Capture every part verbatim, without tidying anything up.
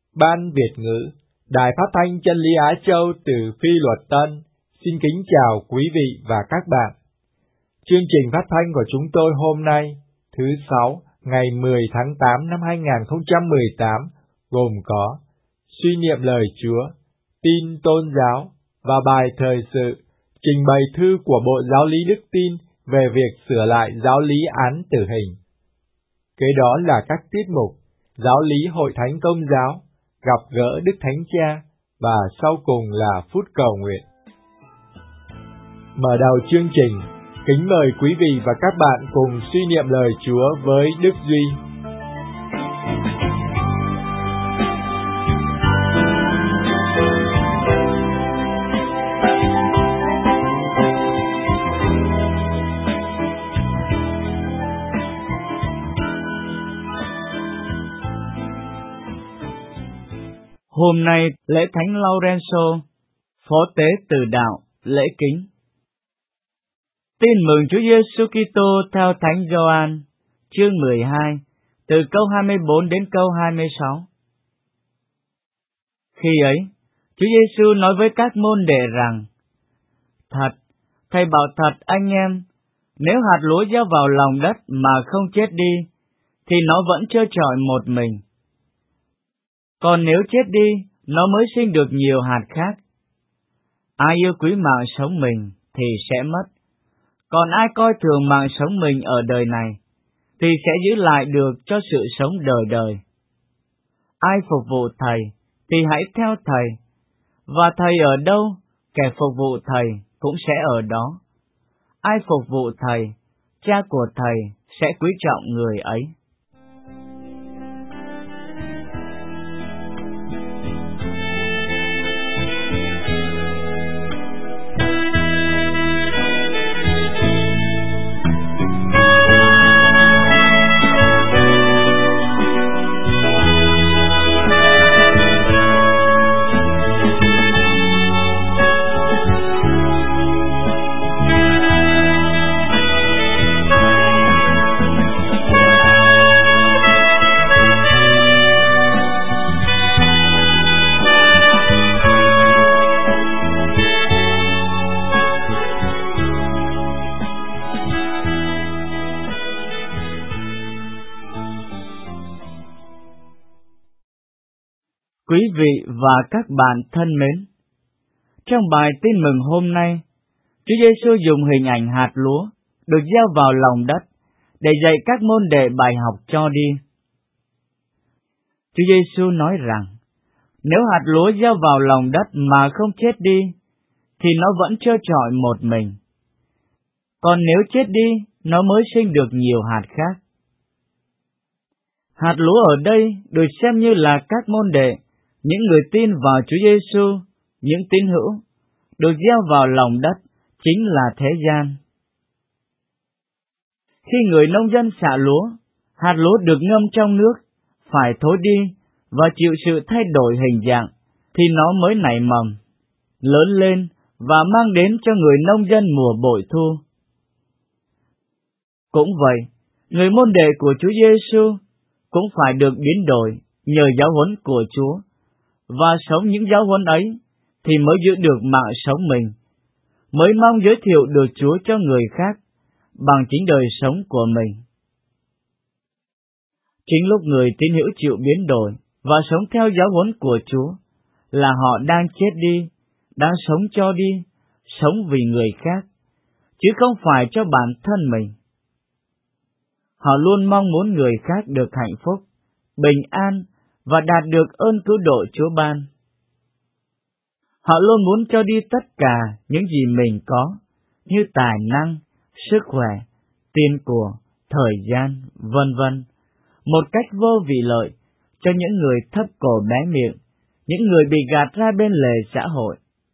Ban Việt ngữ, Đài Phát thanh Chân lý Á Châu từ Phi Luật Tân, xin kính chào quý vị và các bạn. Chương trình phát thanh của chúng tôi hôm nay, thứ Sáu, ngày mười tháng tám năm hai nghìn không trăm mười tám, gồm có suy niệm lời Chúa, tin tôn giáo và bài thời sự, trình bày thư của Bộ Giáo lý Đức Tin về việc sửa lại giáo lý án tử hình. Kế đó là các tiết mục Giáo lý Hội Thánh Công giáo, gặp gỡ Đức Thánh Cha và sau cùng là phút cầu nguyện. Mở đầu chương trình, kính mời quý vị và các bạn cùng suy niệm lời Chúa với Đức Duy. Hôm nay lễ Thánh Laurenso, phó tế từ đạo, lễ kính. Tin mừng Chúa Giêsu Kitô theo Thánh Gioan, chương mười hai, từ câu hai mươi bốn đến câu hai mươi sáu. Khi ấy, Chúa Giêsu nói với các môn đệ rằng: Thật, Thầy bảo thật anh em, nếu hạt lúa gieo vào lòng đất mà không chết đi, thì nó vẫn trơ trọi một mình. Còn nếu chết đi, nó mới sinh được nhiều hạt khác. Ai yêu quý mạng sống mình thì sẽ mất, còn ai coi thường mạng sống mình ở đời này thì sẽ giữ lại được cho sự sống đời đời. Ai phục vụ Thầy thì hãy theo Thầy, và Thầy ở đâu, kẻ phục vụ Thầy cũng sẽ ở đó. Ai phục vụ Thầy, Cha của Thầy sẽ quý trọng người ấy. Quý vị và các bạn thân mến, trong bài tin mừng hôm nay, Chúa Giêsu dùng hình ảnh hạt lúa được gieo vào lòng đất để dạy các môn đệ bài học cho đi. Chúa Giêsu nói rằng, nếu hạt lúa gieo vào lòng đất mà không chết đi, thì nó vẫn trơ trọi một mình. Còn nếu chết đi, nó mới sinh được nhiều hạt khác. Hạt lúa ở đây được xem như là các môn đệ, những người tin vào Chúa Giêsu, những tín hữu, được gieo vào lòng đất chính là thế gian. Khi người nông dân xạ lúa, hạt lúa được ngâm trong nước, phải thối đi và chịu sự thay đổi hình dạng, thì nó mới nảy mầm, lớn lên và mang đến cho người nông dân mùa bội thu. Cũng vậy, người môn đệ của Chúa Giêsu cũng phải được biến đổi nhờ giáo huấn của Chúa, và sống những giáo huấn ấy thì mới giữ được mạng sống mình, mới mong giới thiệu được Chúa cho người khác bằng chính đời sống của mình. Chính lúc người tín hữu chịu biến đổi và sống theo giáo huấn của Chúa là họ đang chết đi, đang sống cho đi, sống vì người khác, chứ không phải cho bản thân mình. Họ luôn mong muốn người khác được hạnh phúc, bình an và đạt được ơn cứu độ Chúa ban. Họ luôn muốn cho đi tất cả những gì mình có, như tài năng, sức khỏe, tiền của, thời gian, vân vân, một cách vô vị lợi cho những người thấp cổ bé miệng, những người bị gạt ra bên lề xã hội.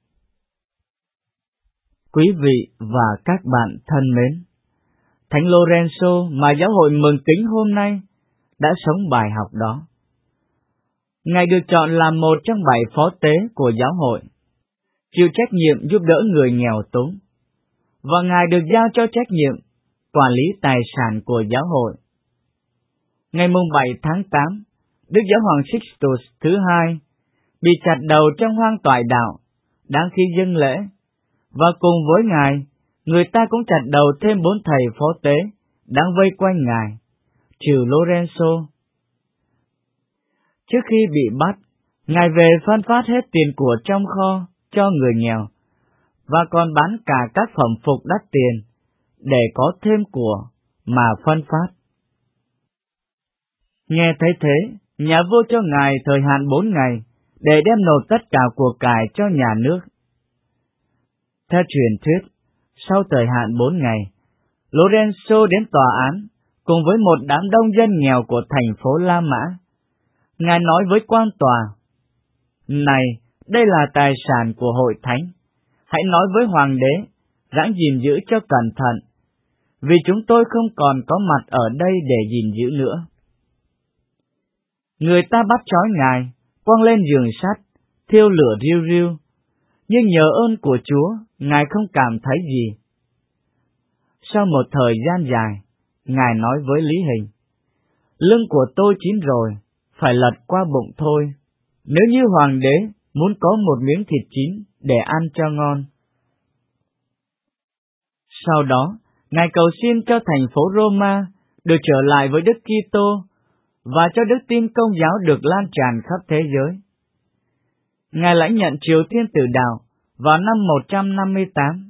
Quý vị và các bạn thân mến, Thánh Laurenso mà giáo hội mừng kính hôm nay đã sống bài học đó. Ngài được chọn làm một trong bảy phó tế của giáo hội, chịu trách nhiệm giúp đỡ người nghèo túng, và Ngài được giao cho trách nhiệm quản lý tài sản của giáo hội. Ngày bảy tháng tám, Đức Giáo hoàng Sixtus thứ hai bị chặt đầu trong hoang toại đạo, đang khi dâng lễ, và cùng với Ngài, người ta cũng chặt đầu thêm bốn thầy phó tế đang vây quanh Ngài, trừ Lorenzo. Trước khi bị bắt, Ngài về phân phát hết tiền của trong kho cho người nghèo, và còn bán cả các phẩm phục đắt tiền, để có thêm của mà phân phát. Nghe thấy thế, nhà vua cho Ngài thời hạn bốn ngày, để đem nộp tất cả của cải cho nhà nước. Theo truyền thuyết, sau thời hạn bốn ngày, Lorenzo đến tòa án, cùng với một đám đông dân nghèo của thành phố La Mã. Ngài nói với quan tòa: "Này, đây là tài sản của hội thánh. Hãy nói với hoàng đế, ráng gìn giữ cho cẩn thận, vì chúng tôi không còn có mặt ở đây để gìn giữ nữa." Người ta bắt trói Ngài, quăng lên giường sắt, thiêu lửa riu riu, nhưng nhờ ơn của Chúa, Ngài không cảm thấy gì. Sau một thời gian dài, Ngài nói với Lý Hình: "Lưng của tôi chín rồi, phải lật qua bụng thôi, nếu như hoàng đế muốn có một miếng thịt chín để ăn cho ngon." Sau đó, Ngài cầu xin cho thành phố Roma được trở lại với Đức Kitô và cho đức tin Công giáo được lan tràn khắp thế giới. Ngài lãnh nhận Triều Thiên Tử Đạo vào năm một trăm năm mươi tám.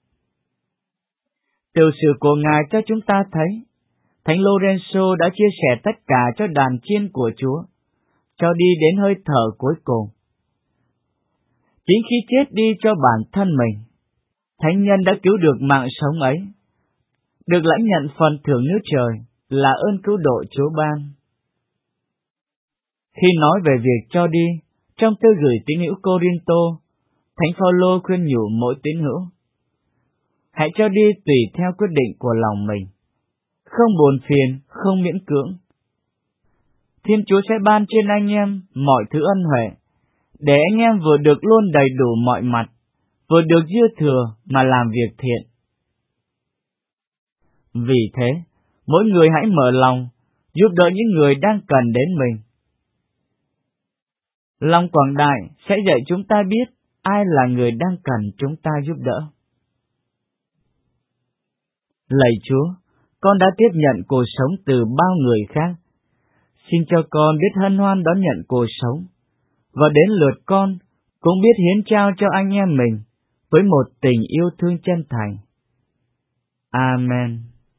Tiểu sử của Ngài cho chúng ta thấy, Thánh Lorenzo đã chia sẻ tất cả cho đàn chiên của Chúa, cho đi đến hơi thở cuối cùng. Chính khi chết đi cho bản thân mình, Thánh nhân đã cứu được mạng sống ấy, được lãnh nhận phần thưởng nước trời là ơn cứu độ Chúa ban. Khi nói về việc cho đi, trong thư gửi tín hữu Cô-rin-tô, Thánh Phaolô khuyên nhủ mỗi tín hữu: hãy cho đi tùy theo quyết định của lòng mình, không buồn phiền, không miễn cưỡng. Thiên Chúa sẽ ban trên anh em mọi thứ ân huệ, để anh em vừa được luôn đầy đủ mọi mặt, vừa được dư thừa mà làm việc thiện. Vì thế, mỗi người hãy mở lòng, giúp đỡ những người đang cần đến mình. Lòng quảng đại sẽ dạy chúng ta biết ai là người đang cần chúng ta giúp đỡ. Lạy Chúa, con đã tiếp nhận cuộc sống từ bao người khác. Xin cho con biết hân hoan đón nhận cuộc sống, và đến lượt con cũng biết hiến trao cho anh em mình với một tình yêu thương chân thành. Amen.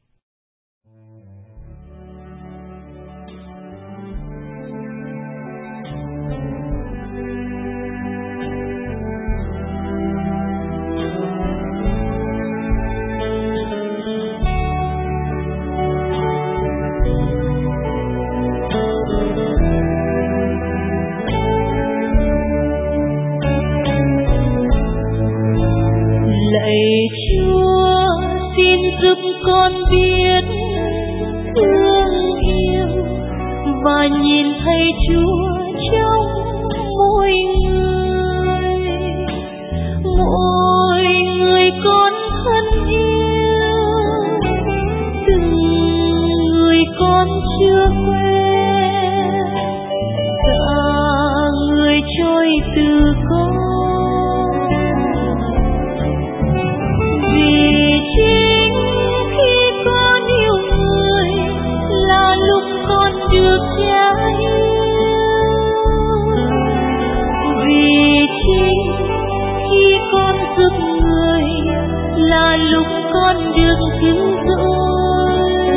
Con biết thương yêu và nhìn thấy Chúa trong mỗi người, mỗi người con thân yêu, từng người con chưa quen, cả người trôi từ con. Vì chính được cha yêu, vì chính khi con giúp người là lúc con được cứu rỗi,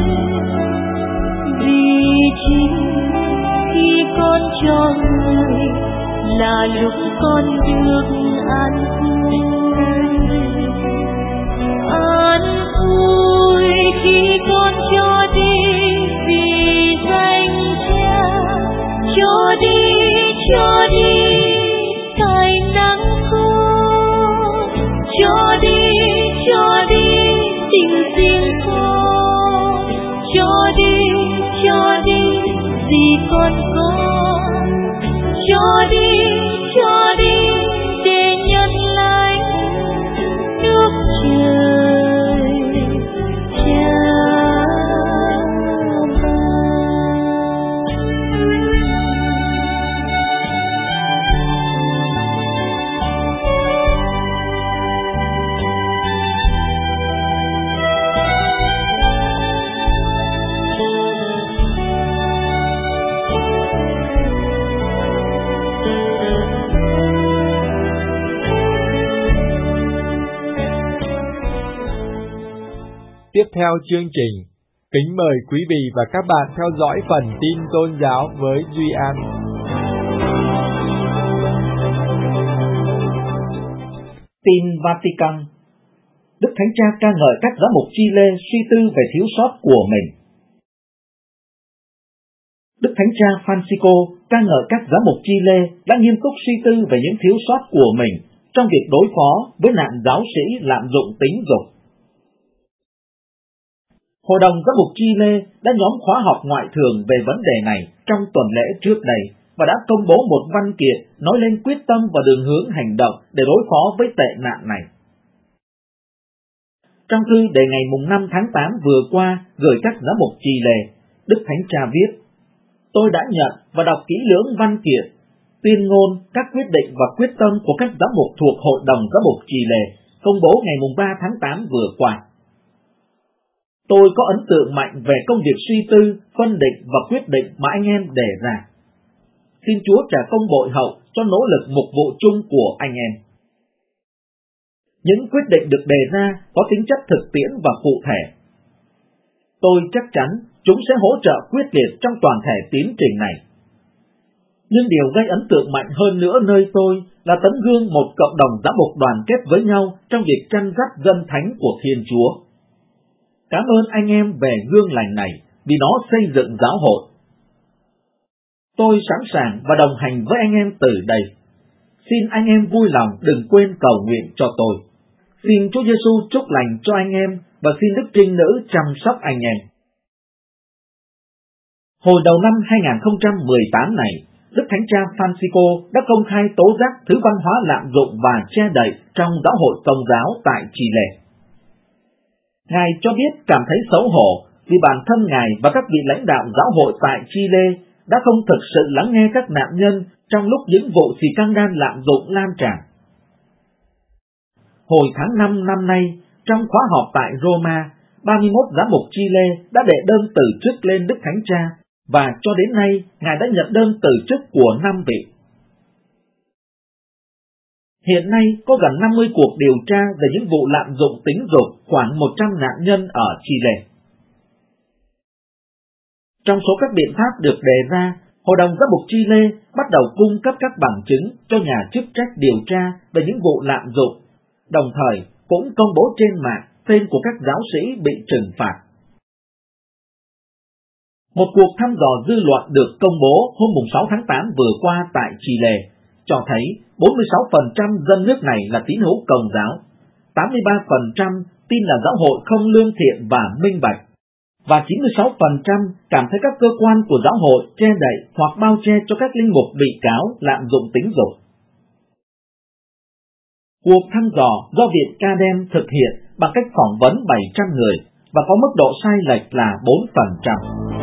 vì chính khi con cho người là lúc con được an vui, an vui khi con cho đi. Cho đi, cho đi, tài năng con, cho đi, cho đi, tình riêng con, cho đi, cho đi, gì con có, cho đi, cho đi, để nhận lại nước trời, cha ban. tiếp theo chương trình. Kính mời quý vị và các bạn theo dõi phần tin tôn giáo với Duy An. Tin Vatican. Đức Thánh Cha ca ngợi các giám mục Chile suy tư về thiếu sót của mình. Đức Thánh Cha Francisco ca ngợi các giám mục Chile đã nghiêm túc suy tư về những thiếu sót của mình trong việc đối phó với nạn giáo sĩ lạm dụng tính dục. Hội đồng giám mục Chile đã nhóm khóa học ngoại thường về vấn đề này trong tuần lễ trước đây và đã công bố một văn kiện nói lên quyết tâm và đường hướng hành động để đối phó với tệ nạn này. Trong thư đề ngày năm tháng tám vừa qua gửi các giám mục Chile, Đức Thánh Cha viết: Tôi đã nhận và đọc kỹ lưỡng văn kiện, tuyên ngôn, các quyết định và quyết tâm của các giám mục thuộc Hội đồng giám mục Chile công bố ngày ba tháng tám vừa qua. Tôi có ấn tượng mạnh về công việc suy tư, phân định và quyết định mà anh em đề ra. Xin Chúa trả công bội hậu cho nỗ lực mục vụ chung của anh em. Những quyết định được đề ra có tính chất thực tiễn và cụ thể. Tôi chắc chắn chúng sẽ hỗ trợ quyết liệt trong toàn thể tiến trình này. Nhưng điều gây ấn tượng mạnh hơn nữa nơi tôi là tấm gương một cộng đồng giám mục đoàn kết với nhau trong việc chăn dắt dân thánh của Thiên Chúa. Cảm ơn anh em về gương lành này vì nó xây dựng giáo hội. Tôi sẵn sàng và đồng hành với anh em từ đây. Xin anh em vui lòng đừng quên cầu nguyện cho tôi. Xin Chúa Giêsu chúc lành cho anh em và xin Đức Trinh Nữ chăm sóc anh em. Hồi đầu năm hai không một tám này, Đức Thánh Cha Francisco đã công khai tố giác thứ văn hóa lạm dụng và che đậy trong giáo hội Công giáo tại Chile. Ngài cho biết cảm thấy xấu hổ vì bản thân Ngài và các vị lãnh đạo giáo hội tại Chile đã không thực sự lắng nghe các nạn nhân trong lúc những vụ xì căng đan lạm dụng lan tràn. Hồi tháng năm năm nay, trong khóa họp tại Roma, ba mươi mốt giám mục Chile đã đệ đơn từ chức lên Đức Thánh Cha, và cho đến nay, Ngài đã nhận đơn từ chức của năm vị. Hiện nay có gần năm mươi cuộc điều tra về những vụ lạm dụng tính dục khoảng một trăm nạn nhân ở Chile. Trong số các biện pháp được đề ra, Hội đồng giám mục Chile bắt đầu cung cấp các bằng chứng cho nhà chức trách điều tra về những vụ lạm dụng, đồng thời cũng công bố trên mạng tên của các giáo sĩ bị trừng phạt. Một cuộc thăm dò dư luận được công bố hôm sáu tháng tám vừa qua tại Chile cho thấy bốn mươi sáu phần trăm dân nước này là tín hữu Công giáo, tám mươi ba phần trăm tin là giáo hội không lương thiện và minh bạch, và chín mươi sáu phần trăm cảm thấy các cơ quan của giáo hội che đậy hoặc bao che cho các linh mục bị cáo lạm dụng tính dục. Cuộc thăm dò do Viện Cadem thực hiện bằng cách phỏng vấn bảy trăm người và có mức độ sai lệch là bốn phần trăm.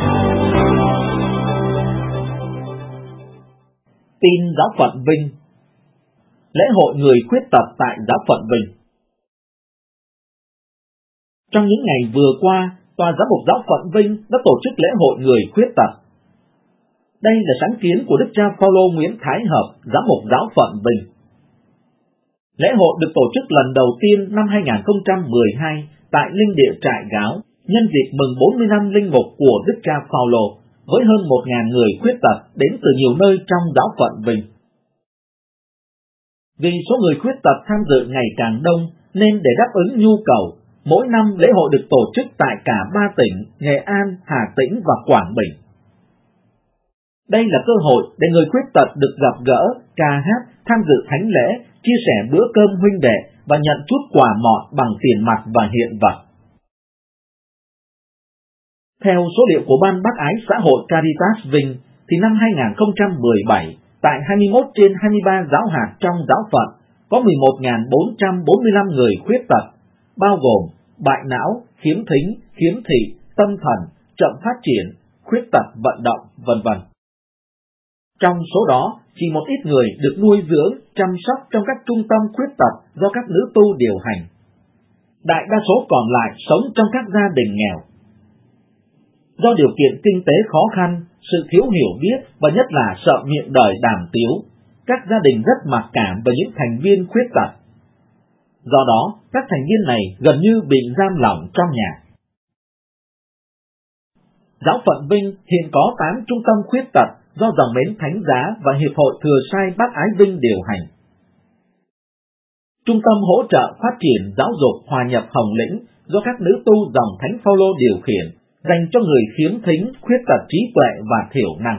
Tin giáo phận Vinh. Lễ hội người khuyết tật tại giáo phận Vinh. Trong những ngày vừa qua, Tòa giám mục giáo phận Vinh đã tổ chức lễ hội người khuyết tật. Đây là sáng kiến của Đức cha Phaolô Nguyễn Thái Hợp, giám mục giáo phận Vinh. Lễ hội được tổ chức lần đầu tiên năm hai không một hai tại linh địa Trại Gáo, nhân dịp mừng bốn mươi năm linh mục của Đức cha Phaolô, với hơn một nghìn người khuyết tật đến từ nhiều nơi trong giáo phận Vinh. Vì số người khuyết tật tham dự ngày càng đông, nên để đáp ứng nhu cầu, mỗi năm lễ hội được tổ chức tại cả ba tỉnh Nghệ An, Hà Tĩnh và Quảng Bình. Đây là cơ hội để người khuyết tật được gặp gỡ, ca hát, tham dự thánh lễ, chia sẻ bữa cơm huynh đệ và nhận chút quà mọn bằng tiền mặt và hiện vật. Theo số liệu của Ban Bác Ái Xã hội Caritas Vinh, thì năm hai không một bảy, tại hai mươi mốt trên hai mươi ba giáo hạt trong giáo phận, có mười một nghìn bốn trăm bốn mươi lăm người khuyết tật, bao gồm bại não, khiếm thính, khiếm thị, tâm thần, chậm phát triển, khuyết tật vận động, vân vân. Trong số đó, chỉ một ít người được nuôi dưỡng, chăm sóc trong các trung tâm khuyết tật do các nữ tu điều hành. Đại đa số còn lại sống trong các gia đình nghèo. Do điều kiện kinh tế khó khăn, sự thiếu hiểu biết và nhất là sợ miệng đời đàm tiếu, các gia đình rất mặc cảm với những thành viên khuyết tật. Do đó, các thành viên này gần như bị giam lỏng trong nhà. Giáo phận Vinh hiện có tám trung tâm khuyết tật do Dòng Mến Thánh Giá và Hiệp hội Thừa Sai Bác Ái Vinh điều hành. Trung tâm hỗ trợ phát triển giáo dục hòa nhập Hồng Lĩnh do các nữ tu dòng Thánh Phaolô điều khiển, dành cho người khiếm thính, khuyết tật trí tuệ và thiểu năng.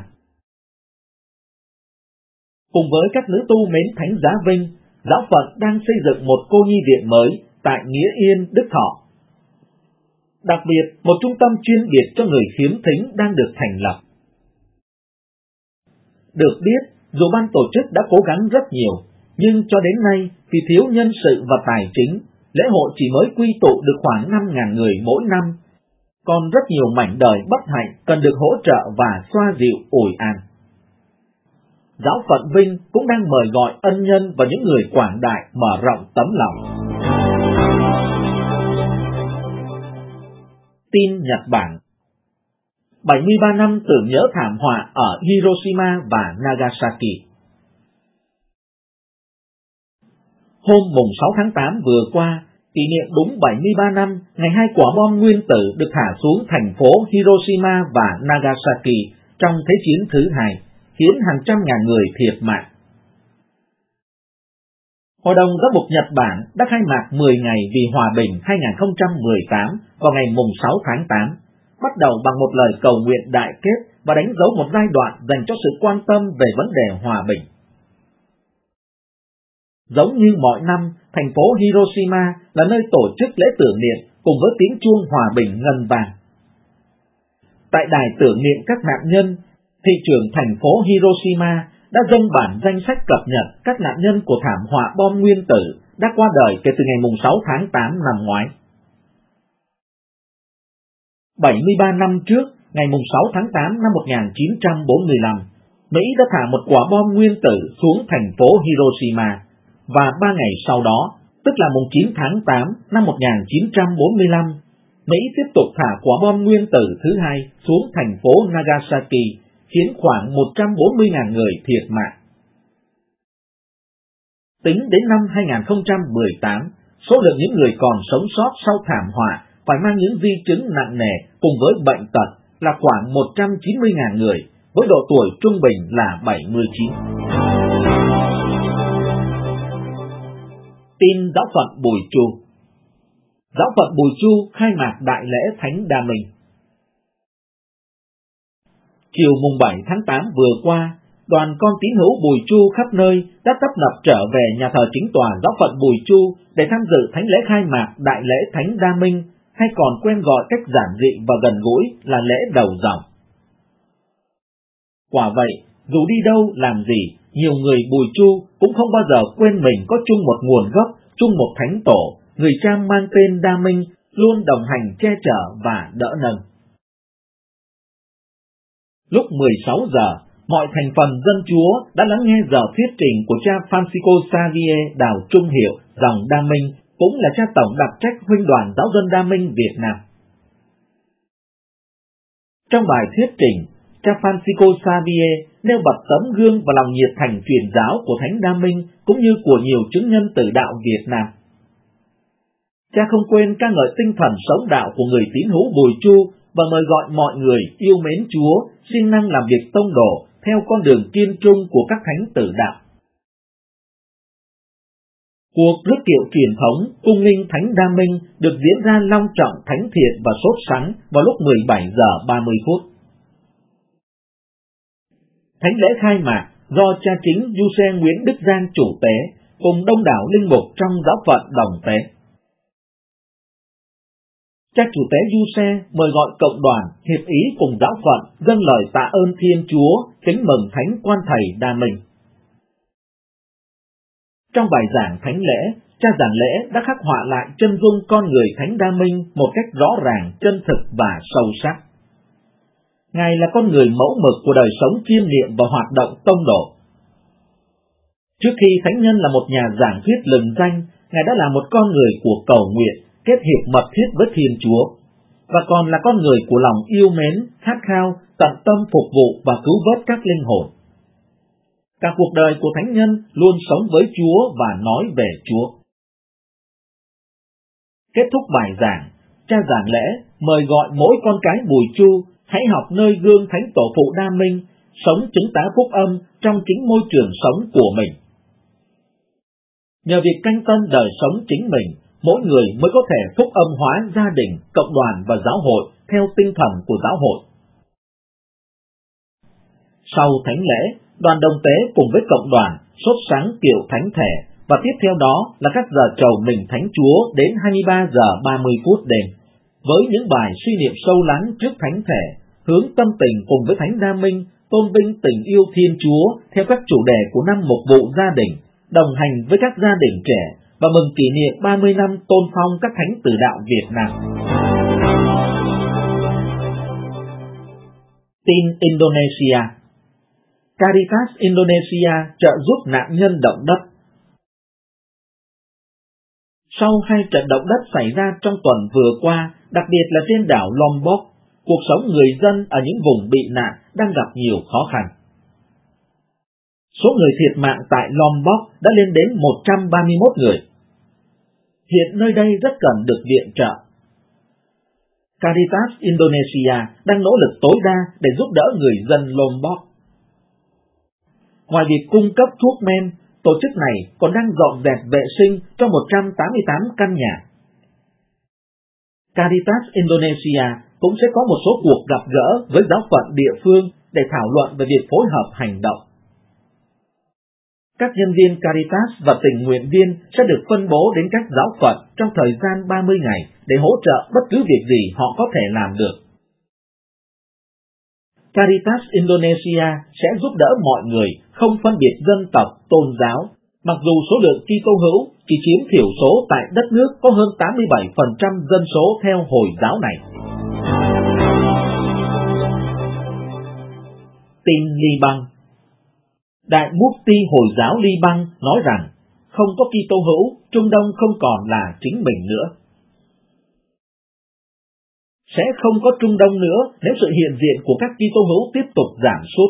Cùng với các nữ tu Mến Thánh Giá Vinh, giáo phận đang xây dựng một cô nhi viện mới tại Nghĩa Yên, Đức Thọ. Đặc biệt, một trung tâm chuyên biệt cho người khiếm thính đang được thành lập. Được biết, dù ban tổ chức đã cố gắng rất nhiều, nhưng cho đến nay, vì thiếu nhân sự và tài chính, lễ hội chỉ mới quy tụ được khoảng năm nghìn người mỗi năm. Còn rất nhiều mảnh đời bất hạnh cần được hỗ trợ và xoa dịu ủi an. Giáo phận Vinh cũng đang mời gọi ân nhân và những người quảng đại mở rộng tấm lòng. Tin Nhật Bản. bảy mươi ba năm tưởng nhớ thảm họa ở Hiroshima và Nagasaki. Hôm mùng sáu tháng tám vừa qua, kỷ niệm đúng bảy mươi ba năm ngày hai quả bom nguyên tử được thả xuống thành phố Hiroshima và Nagasaki trong Thế chiến thứ hai, khiến hàng trăm ngàn người thiệt mạng. Hội đồng Giám mục Nhật Bản đã khai mạc mười ngày vì hòa bình hai không một tám vào ngày mùng sáu tháng tám, bắt đầu bằng một lời cầu nguyện đại kết và đánh dấu một giai đoạn dành cho sự quan tâm về vấn đề hòa bình. Giống như mọi năm, thành phố Hiroshima là nơi tổ chức lễ tưởng niệm cùng với tiếng chuông hòa bình ngân vang. Tại đài tưởng niệm các nạn nhân, thị trưởng thành phố Hiroshima đã dâng bản danh sách cập nhật các nạn nhân của thảm họa bom nguyên tử đã qua đời kể từ ngày mùng sáu tháng tám năm ngoái. bảy mươi ba năm trước, ngày mùng sáu tháng tám năm một nghìn chín trăm bốn mươi lăm, Mỹ đã thả một quả bom nguyên tử xuống thành phố Hiroshima, và ba ngày sau đó, tức là mùng chín tháng tám năm một nghìn chín trăm bốn mươi lăm, Mỹ tiếp tục thả quả bom nguyên tử thứ hai xuống thành phố Nagasaki, khiến khoảng một trăm bốn mươi nghìn người thiệt mạng. Tính đến năm hai không một tám, số lượng những người còn sống sót sau thảm họa phải mang những di chứng nặng nề cùng với bệnh tật là khoảng một trăm chín mươi nghìn người, với độ tuổi trung bình là bảy mươi chín. Tin giáo phận Bùi Chu. Giáo phận Bùi Chu khai mạc đại lễ Thánh Đa Minh. Chiều mùng bảy tháng tám vừa qua, đoàn con tín hữu Bùi Chu khắp nơi đã tấp nập trở về nhà thờ chính tòa giáo phận Bùi Chu để tham dự thánh lễ khai mạc đại lễ Thánh Đa Minh, hay còn quen gọi cách giản dị và gần gũi là lễ đầu dòng. Quả vậy, dù đi đâu làm gì, nhiều người Bùi Chu cũng không bao giờ quên mình có chung một nguồn gốc, chung một thánh tổ, người cha mang tên Đa Minh, luôn đồng hành che chở và đỡ nâng. Lúc mười sáu giờ, mọi thành phần dân Chúa đã lắng nghe giờ thuyết trình của cha Francisco Xavier Đào Trung Hiệu, dòng Đa Minh, cũng là cha tổng đặc trách Huynh đoàn Giáo dân Đa Minh Việt Nam. Trong bài thuyết trình, cha Francisco Xavier nêu bật tấm gương và lòng nhiệt thành truyền giáo của Thánh Đa Minh cũng như của nhiều chứng nhân tử đạo Việt Nam. Cha không quên ca ngợi tinh thần sống đạo của người tín hữu Bùi Chu và mời gọi mọi người yêu mến Chúa, siêng năng làm việc tông đồ theo con đường kiên trung của các thánh tử đạo. Cuộc rước kiệu truyền thống cung linh Thánh Đa Minh được diễn ra long trọng, thánh thiện và sốt sắng vào lúc mười bảy giờ ba mươi phút. Thánh lễ khai mạc do cha chính Giuse Nguyễn Đức Giang chủ tế cùng đông đảo linh mục trong giáo phận đồng tế. Cha chủ tế Giuse mời gọi cộng đoàn hiệp ý cùng giáo phận dâng lời tạ ơn Thiên Chúa, kính mừng Thánh Quan Thầy Đa Minh. Trong bài giảng thánh lễ, cha giảng lễ đã khắc họa lại chân dung con người Thánh Đa Minh một cách rõ ràng, chân thực và sâu sắc. Ngài là con người mẫu mực của đời sống chiêm niệm và hoạt động tông đồ. Trước khi thánh nhân là một nhà giảng thuyết lừng danh, Ngài đã là một con người của cầu nguyện, kết hiệp mật thiết với Thiên Chúa, và còn là con người của lòng yêu mến, khát khao, tận tâm phục vụ và cứu vớt các linh hồn. Cả cuộc đời của thánh nhân luôn sống với Chúa và nói về Chúa. Kết thúc bài giảng, cha giảng lễ mời gọi mỗi con cái Bùi Chu hãy học nơi gương Thánh Tổ phụ Đa Minh, sống chứng tá phúc âm trong chính môi trường sống của mình. Nhờ việc canh tân đời sống chính mình, mỗi người mới có thể phúc âm hóa gia đình, cộng đoàn và giáo hội theo tinh thần của giáo hội. Sau thánh lễ, đoàn đồng tế cùng với cộng đoàn sốt sáng kiệu thánh thể và tiếp theo đó là các giờ trầu mình Thánh Chúa đến hai mươi ba giờ ba mươi phút đêm, với những bài suy niệm sâu lắng trước thánh thể, hướng tâm tình cùng với Thánh Đa Minh, tôn vinh tình yêu Thiên Chúa theo các chủ đề của năm mục vụ gia đình, đồng hành với các gia đình trẻ và mừng kỷ niệm ba mươi năm tôn phong các thánh tử đạo Việt Nam. Tin Indonesia. Caritas Indonesia trợ giúp nạn nhân động đất. Sau hai trận động đất xảy ra trong tuần vừa qua, đặc biệt là trên đảo Lombok, cuộc sống người dân ở những vùng bị nạn đang gặp nhiều khó khăn. Số người thiệt mạng tại Lombok đã lên đến một trăm ba mươi mốt người. Hiện nơi đây rất cần được viện trợ. Caritas Indonesia đang nỗ lực tối đa để giúp đỡ người dân Lombok. Ngoài việc cung cấp thuốc men, tổ chức này còn đang dọn dẹp vệ sinh cho một trăm tám mươi tám căn nhà. Caritas Indonesia cũng sẽ có một số cuộc gặp gỡ với giáo phận địa phương để thảo luận về việc phối hợp hành động. Các nhân viên Caritas và tình nguyện viên sẽ được phân bố đến các giáo phận trong thời gian ba mươi ngày để hỗ trợ bất cứ việc gì họ có thể làm được. Caritas Indonesia sẽ giúp đỡ mọi người, không phân biệt dân tộc, tôn giáo, mặc dù số lượng Kitô hữu chỉ chiếm thiểu số tại đất nước có hơn tám mươi bảy phần trăm dân số theo Hồi giáo này. Tin Liban. Đại Mufti Hồi giáo Liban nói rằng không có Kitô hữu, Trung Đông không còn là chính mình nữa. Sẽ không có Trung Đông nữa nếu sự hiện diện của các Kitô hữu tiếp tục giảm sút.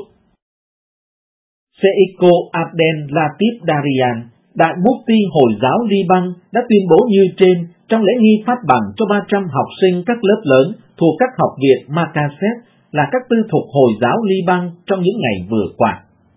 Sheikh Abdel Latif Darian, Đại Mufti Hồi giáo Liban đã tuyên bố như trên trong lễ nghi phát bằng cho ba trăm học sinh các lớp lớn thuộc các học viện Makassar là các tư thục Hồi giáo Liban trong những ngày vừa qua.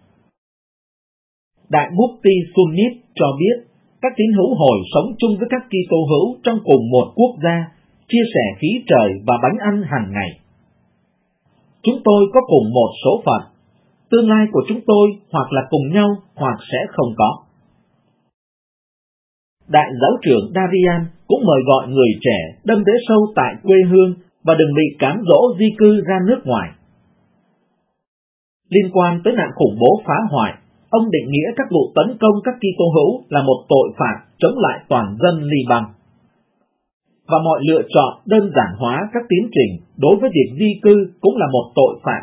Đại Mufti Sunnit cho biết các tín hữu Hồi sống chung với các Kitô hữu trong cùng một quốc gia, chia sẻ khí trời và bánh ăn hàng ngày. Chúng tôi có cùng một số phận. Tương lai của chúng tôi hoặc là cùng nhau hoặc sẽ không có. Đại giáo trưởng Darian cũng mời gọi người trẻ đâm đế sâu tại quê hương và đừng bị cám dỗ di cư ra nước ngoài. Liên quan tới nạn khủng bố phá hoại, ông định nghĩa các vụ tấn công các Kitô hữu là một tội phạm chống lại toàn dân Liban. Và mọi lựa chọn đơn giản hóa các tiến trình đối với việc di cư cũng là một tội phạm.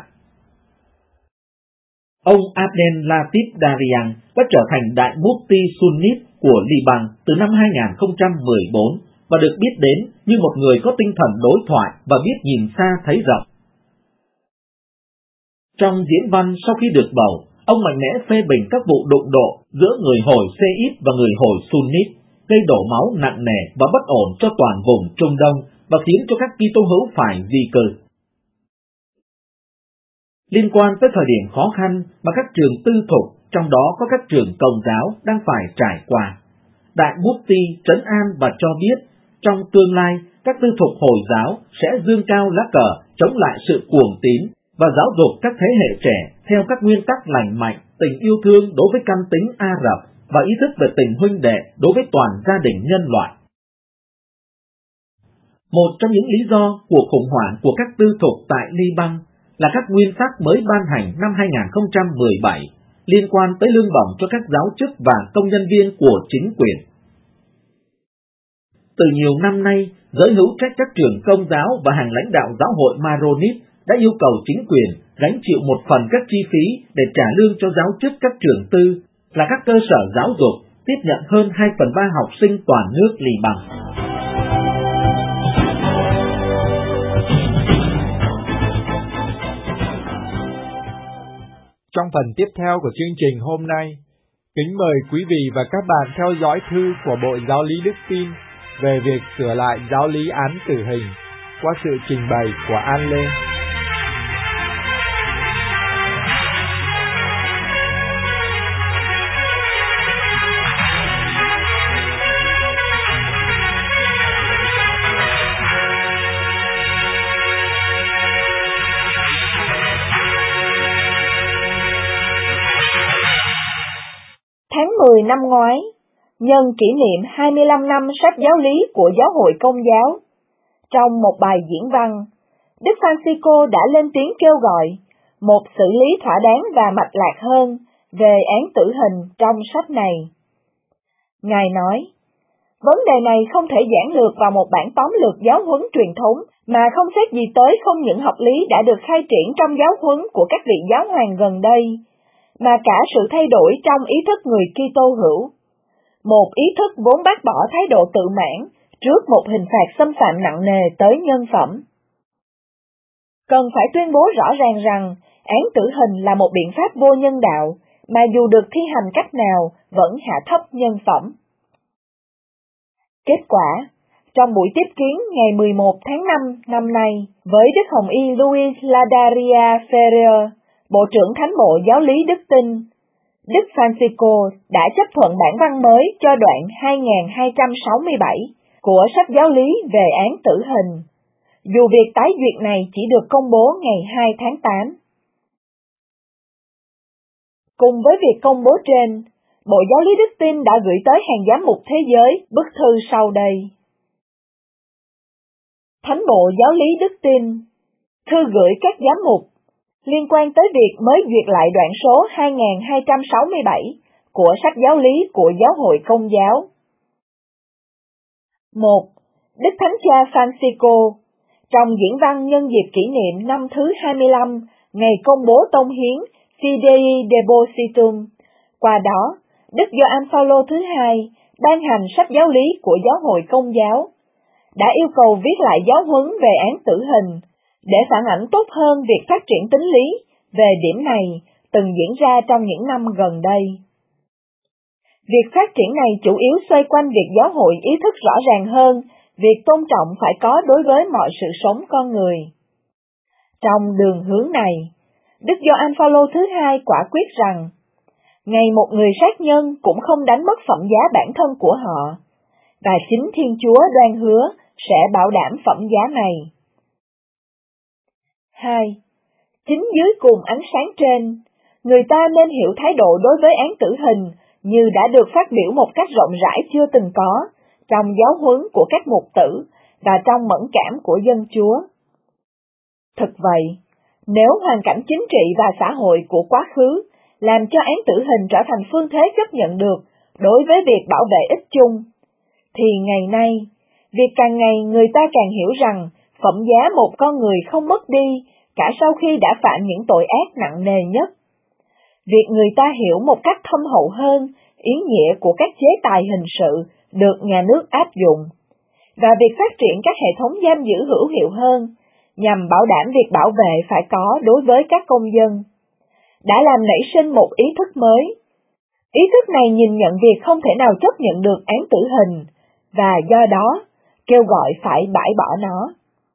Ông Abdel Latif Darian đã trở thành Đại Mufti Sunnit của Liban từ năm hai nghìn không trăm mười bốn và được biết đến như một người có tinh thần đối thoại và biết nhìn xa thấy rộng. Trong diễn văn sau khi được bầu, ông mạnh mẽ phê bình các vụ đụng độ giữa người Hồi Shiite và người Hồi Sunnit, gây đổ máu nặng nề và bất ổn cho toàn vùng Trung Đông và khiến cho các Kitô hữu phải di cư. Liên quan tới thời điểm khó khăn mà các trường tư thục, trong đó có các trường Công giáo, đang phải trải qua, Đại Mufti trấn an và cho biết trong tương lai các tư thục Hồi giáo sẽ dương cao lá cờ chống lại sự cuồng tín và giáo dục các thế hệ trẻ theo các nguyên tắc lành mạnh, tình yêu thương đối với căn tính Ả Rập và ý thức về tình huynh đệ đối với toàn gia đình nhân loại. Một trong những lý do của khủng hoảng của các tư thục tại Liban là các nguyên tắc mới ban hành năm hai nghìn không trăm mười bảy liên quan tới lương bổng cho các giáo chức và công nhân viên của chính quyền. Từ nhiều năm nay, giới hữu trách các trường Công giáo và hàng lãnh đạo giáo hội Maronit đã yêu cầu chính quyền gánh chịu một phần các chi phí để trả lương cho giáo chức các trường tư, là các cơ sở giáo dục tiếp nhận hơn hai phần ba học sinh toàn nước Liban. Trong phần tiếp theo của chương trình hôm nay, kính mời quý vị và các bạn theo dõi thư của Bộ Giáo lý Đức Tin về việc sửa lại giáo lý án tử hình qua sự trình bày của An Lê. Tháng mười năm ngoái, nhân kỷ niệm hai mươi lăm năm sách giáo lý của Giáo hội Công giáo, trong một bài diễn văn, Đức Francisco đã lên tiếng kêu gọi một xử lý thỏa đáng và mạch lạc hơn về án tử hình trong sách này. Ngài nói, vấn đề này không thể giản lược vào một bản tóm lược giáo huấn truyền thống mà không xét gì tới không những học lý đã được khai triển trong giáo huấn của các vị giáo hoàng gần đây, mà cả sự thay đổi trong ý thức người Kitô hữu. Một ý thức vốn bác bỏ thái độ tự mãn trước một hình phạt xâm phạm nặng nề tới nhân phẩm. Cần phải tuyên bố rõ ràng rằng án tử hình là một biện pháp vô nhân đạo, mà dù được thi hành cách nào vẫn hạ thấp nhân phẩm. Kết quả, trong buổi tiếp kiến ngày mười một tháng năm năm nay với Đức Hồng Y Luis Ladaria Ferrer, Bộ trưởng Thánh bộ Giáo lý Đức Tin, Đức Francisco đã chấp thuận bản văn mới cho đoạn hai nghìn hai trăm sáu mươi bảy của sách giáo lý về án tử hình, dù việc tái duyệt này chỉ được công bố ngày hai tháng tám. Cùng với việc công bố trên, Bộ Giáo lý Đức Tin đã gửi tới hàng giám mục thế giới bức thư sau đây. Thánh bộ Giáo lý Đức Tin, thư gửi các giám mục, liên quan tới việc mới duyệt lại đoạn số hai nghìn hai trăm sáu mươi bảy của sách giáo lý của Giáo hội Công giáo. một. Đức Thánh cha Francisco, trong diễn văn nhân dịp kỷ niệm năm thứ hai mươi lăm ngày công bố tông hiến Fidei Depositum, qua đó, Đức Gioan Phaolô thứ hai ban hành sách giáo lý của Giáo hội Công giáo, đã yêu cầu viết lại giáo huấn về án tử hình, để phản ảnh tốt hơn việc phát triển tín lý về điểm này từng diễn ra trong những năm gần đây. Việc phát triển này chủ yếu xoay quanh việc giáo hội ý thức rõ ràng hơn việc tôn trọng phải có đối với mọi sự sống con người. Trong đường hướng này, Đức Gioan Phaolô thứ hai quả quyết rằng, ngày một người sát nhân cũng không đánh mất phẩm giá bản thân của họ, và chính Thiên Chúa đoan hứa sẽ bảo đảm phẩm giá này. hai. Chính dưới cùng ánh sáng trên, người ta nên hiểu thái độ đối với án tử hình như đã được phát biểu một cách rộng rãi chưa từng có trong giáo huấn của các mục tử và trong mẫn cảm của dân Chúa. Thực vậy, nếu hoàn cảnh chính trị và xã hội của quá khứ làm cho án tử hình trở thành phương thế chấp nhận được đối với việc bảo vệ ích chung, thì ngày nay, việc càng ngày người ta càng hiểu rằng phẩm giá một con người không mất đi cả sau khi đã phạm những tội ác nặng nề nhất. Việc người ta hiểu một cách thâm hậu hơn ý nghĩa của các chế tài hình sự được nhà nước áp dụng, và việc phát triển các hệ thống giam giữ hữu hiệu hơn, nhằm bảo đảm việc bảo vệ phải có đối với các công dân, đã làm nảy sinh một ý thức mới. Ý thức này nhìn nhận việc không thể nào chấp nhận được án tử hình, và do đó, kêu gọi phải bãi bỏ nó.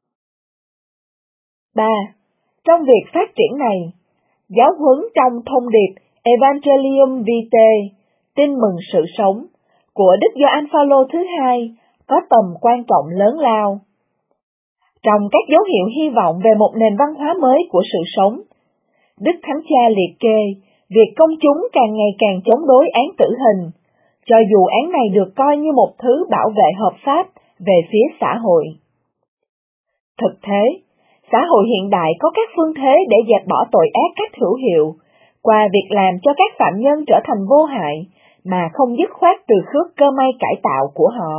ba. Trong việc phát triển này, giáo huấn trong thông điệp Evangelium Vitae, tin mừng sự sống, của Đức Gioan Phaolô thứ hai có tầm quan trọng lớn lao. Trong các dấu hiệu hy vọng về một nền văn hóa mới của sự sống, Đức Thánh Cha liệt kê việc công chúng càng ngày càng chống đối án tử hình, cho dù án này được coi như một thứ bảo vệ hợp pháp về phía xã hội. Thực thế, xã hội hiện đại có các phương thế để dẹp bỏ tội ác cách hữu hiệu, qua việc làm cho các phạm nhân trở thành vô hại, mà không dứt khoát từ khước cơ may cải tạo của họ.